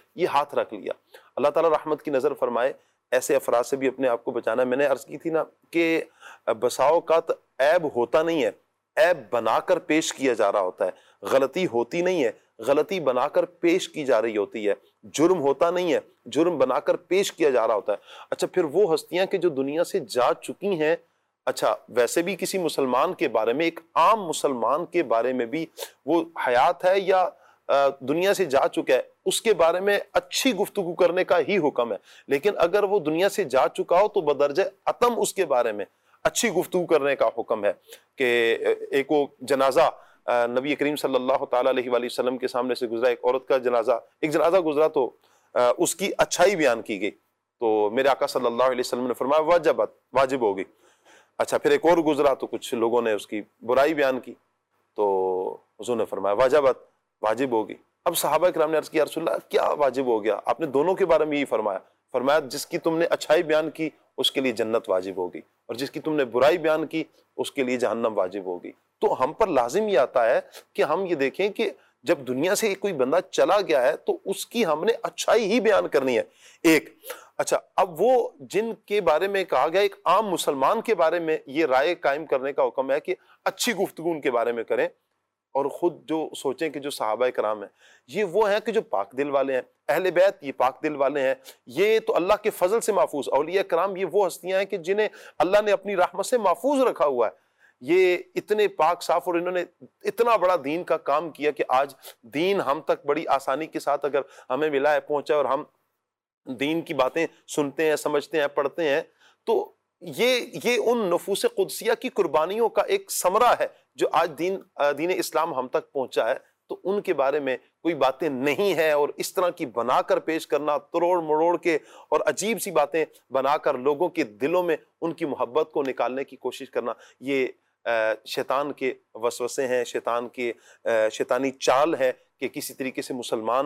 [SPEAKER 2] یہ ہاتھ رکھ لیا. اللہ تعالیٰ رحمت کی نظر فرمائے. ایسے افراد سے بھی اپنے آپ کو بچانا ہے. میں نے عرض کی تھی نا کہ بسا اوقات عیب ہوتا نہیں ہے, عیب بنا کر پیش کیا جا رہا ہوتا ہے. غلطی ہوتی نہیں ہے, غلطی بنا کر پیش کی جا رہی ہوتی ہے. جرم ہوتا نہیں ہے, جرم بنا کر پیش کیا جا رہا ہوتا ہے. اچھا پھر وہ ہستیاں کہ جو دنیا سے جا چکی ہیں, اچھا ویسے بھی کسی مسلمان کے بارے میں, ایک عام مسلمان کے بارے میں بھی وہ حیات ہے یا دنیا سے جا چکا ہے, اس کے بارے میں اچھی گفتگو کرنے کا ہی حکم ہے. لیکن اگر وہ دنیا سے جا چکا ہو تو بدرجہ اتم اس کے بارے میں اچھی گفتگو کرنے کا حکم ہے. کہ ایک وہ جنازہ نبی کریم صلی اللہ تعالیٰ علیہ وآلہ وسلم کے سامنے سے گزرا, ایک عورت کا جنازہ, ایک جنازہ گزرا تو اس کی اچھائی بیان کی گئی, تو میرے آقا صلی اللہ علیہ وسلم نے فرمایا واجبت, واجب ہوگی. اچھا پھر ایک اور گزرا تو کچھ لوگوں نے اس کی برائی بیان کی, تو حضور نے فرمایا واجبت, واجب ہوگی. اب صحابہ کرام نے عرض کیا رسول اللہ کیا واجب ہو گیا؟ آپ نے دونوں کے بارے میں یہی فرمایا. فرمایا جس کی تم نے اچھائی بیان کی اس کے لیے جنت واجب ہوگی, اور جس کی تم نے برائی بیان کی اس کے لیے جہنم واجب ہوگی. تو ہم پر لازم یہ آتا ہے کہ ہم یہ دیکھیں کہ جب دنیا سے کوئی بندہ چلا گیا ہے تو اس کی ہم نے اچھائی ہی بیان کرنی ہے. ایک اچھا اب وہ جن کے بارے میں کہا گیا, ایک عام مسلمان کے بارے میں یہ رائے قائم کرنے کا حکم ہے کہ اچھی گفتگو ان کے بارے میں کریں, اور خود جو سوچیں کہ جو صحابہ کرام ہیں یہ وہ ہیں کہ جو پاک دل والے ہیں, اہل بیت یہ پاک دل والے ہیں, یہ تو اللہ کے فضل سے محفوظ. اولیاء کرام یہ وہ ہستیاں ہیں کہ جنہیں اللہ نے اپنی رحمت سے محفوظ رکھا ہوا ہے. یہ اتنے پاک صاف, اور انہوں نے اتنا بڑا دین کا کام کیا کہ آج دین ہم تک بڑی آسانی کے ساتھ اگر ہمیں ملا ہے, پہنچا, اور ہم دین کی باتیں سنتے ہیں, سمجھتے ہیں, پڑھتے ہیں, تو یہ یہ ان نفوس قدسیہ کی قربانیوں کا ایک ثمرہ ہے جو آج دین دین اسلام ہم تک پہنچا ہے. تو ان کے بارے میں کوئی باتیں نہیں ہیں, اور اس طرح کی بنا کر پیش کرنا, تروڑ مروڑ کے اور عجیب سی باتیں بنا کر لوگوں کے دلوں میں ان کی محبت کو نکالنے کی کوشش کرنا, یہ شیطان کے وسوسے ہیں, شیطان کے شیطانی چال ہے کہ کسی طریقے سے مسلمان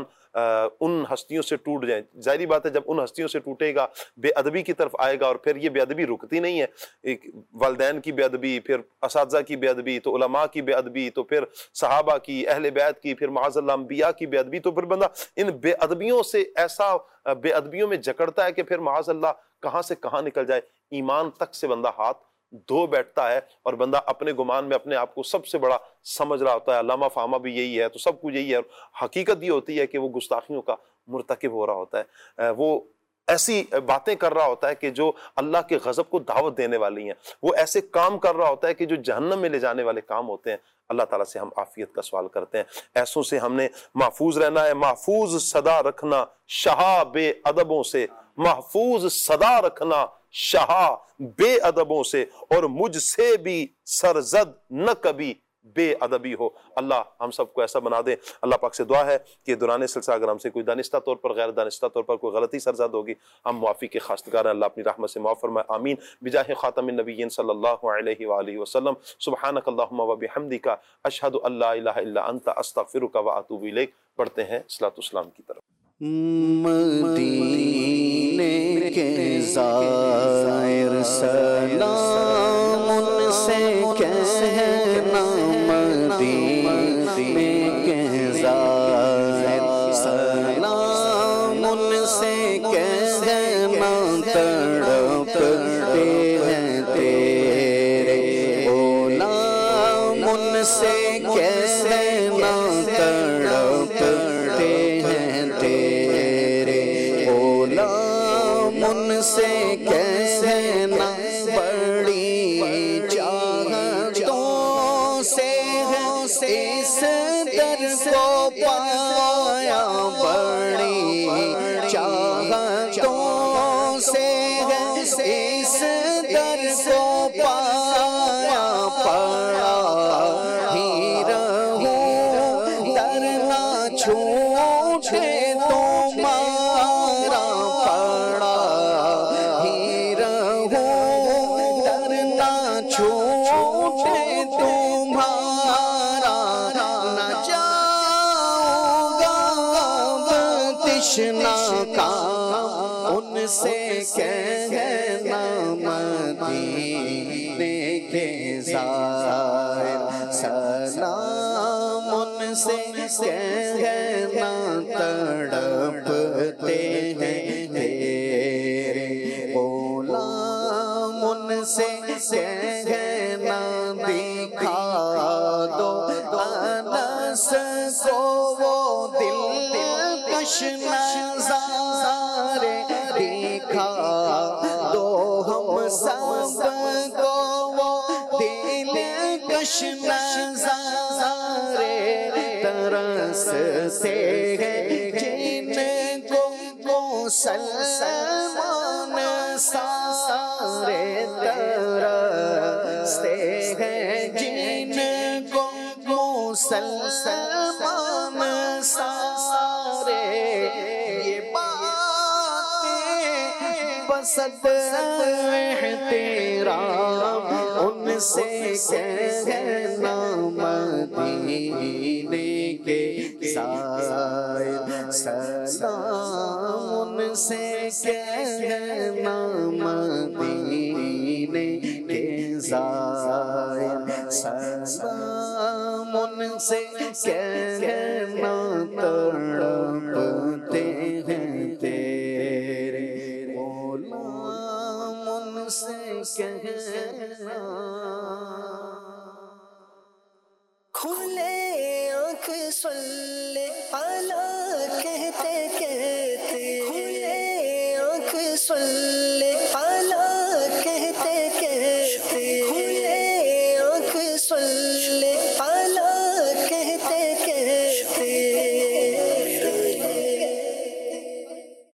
[SPEAKER 2] ان ہستیوں سے ٹوٹ جائیں. ظاہری بات ہے جب ان ہستیوں سے ٹوٹے گا بے ادبی کی طرف آئے گا, اور پھر یہ بے ادبی رکتی نہیں ہے. ایک والدین کی بے ادبی, پھر اساتذہ کی بے ادبی, تو علماء کی بے ادبی, تو پھر صحابہ کی, اہل بیت کی, پھر معاذ اللہ انبیاء کی بے ادبی. تو پھر بندہ ان بے ادبیوں سے ایسا بے ادبیوں میں جکڑتا ہے کہ پھر معاذ اللہ کہاں سے کہاں نکل جائے, ایمان تک سے بندہ ہاتھ دھو بیٹھتا ہے, اور بندہ اپنے گمان میں اپنے آپ کو سب سے بڑا سمجھ رہا ہوتا ہے. علامہ فہمہ بھی یہی ہے, تو سب کچھ یہی ہے, اور حقیقت یہ ہوتی ہے کہ وہ گستاخیوں کا مرتکب ہو رہا ہوتا ہے. وہ ایسی باتیں کر رہا ہوتا ہے کہ جو اللہ کے غضب کو دعوت دینے والی ہیں, وہ ایسے کام کر رہا ہوتا ہے کہ جو جہنم میں لے جانے والے کام ہوتے ہیں. اللہ تعالیٰ سے ہم عافیت کا سوال کرتے ہیں. ایسوں سے ہم نے محفوظ رہنا ہے. محفوظ صدا رکھنا شہا بے ادبوں سے, محفوظ صدا رکھنا شہا بے ادبوں سے, اور مجھ سے بھی سرزد نہ کبھی بے ادبی ہو. اللہ ہم سب کو ایسا بنا دے. اللہ پاک سے دعا ہے کہ دوران سلسلہ اگر ہم سے کوئی دانستہ طور پر, غیر دانستہ طور پر کوئی غلطی سرزد ہوگی, ہم معافی کے خواستگار ہیں. اللہ اپنی رحمت سے معاف فرمائے. آمین بجاہ خاتم النبیین صلی اللہ علیہ وآلہ وسلم. سبحانک اللہم و بحمدک اشہد ان لا الہ الا انت استغفرک و اتوب الیک. پڑھتے ہیں صلاۃ والسلام کی طرف.
[SPEAKER 1] مدینے کے زائر سلام ان سے کہنا, مدینے کے زائر سلام ان سے کہنا, تڑپتے ہیں تیرے غلام ان سے کہنا, تڑپتے ہیں تیرے غلام ان سے کہنا, بڑی چاہتوں سے اس در کو پایا, بڑی چاہتوں سے اس در کو پایا, پڑا ہی رہوں در نہ چھوٹے تمہارا, پڑا ہی رہوں در نہ چھوٹے تمہارا, نہ جاؤں گا تشنا کا ان سے کہنا, مدینے کے زائر سلام ان سے کہنا, تڑپ سے کہنا دکھا دو انس کو وہ دل کش نظارے دکھا دو ہم سب کو وہ دل کش نظارے ترستے ہیں جن کو مسلمان سارے ترستے ہیں جن کو مسلمان سارے یہ باتیں بسط احترام ان سے کہنا مدینے کے زائر سلام ان سے کہنا مدینے کے زائر سلام ان سے کہنا تڑپتے ہیں تیرے غلام ان سے کہنا
[SPEAKER 14] کھلے آنکھ صلی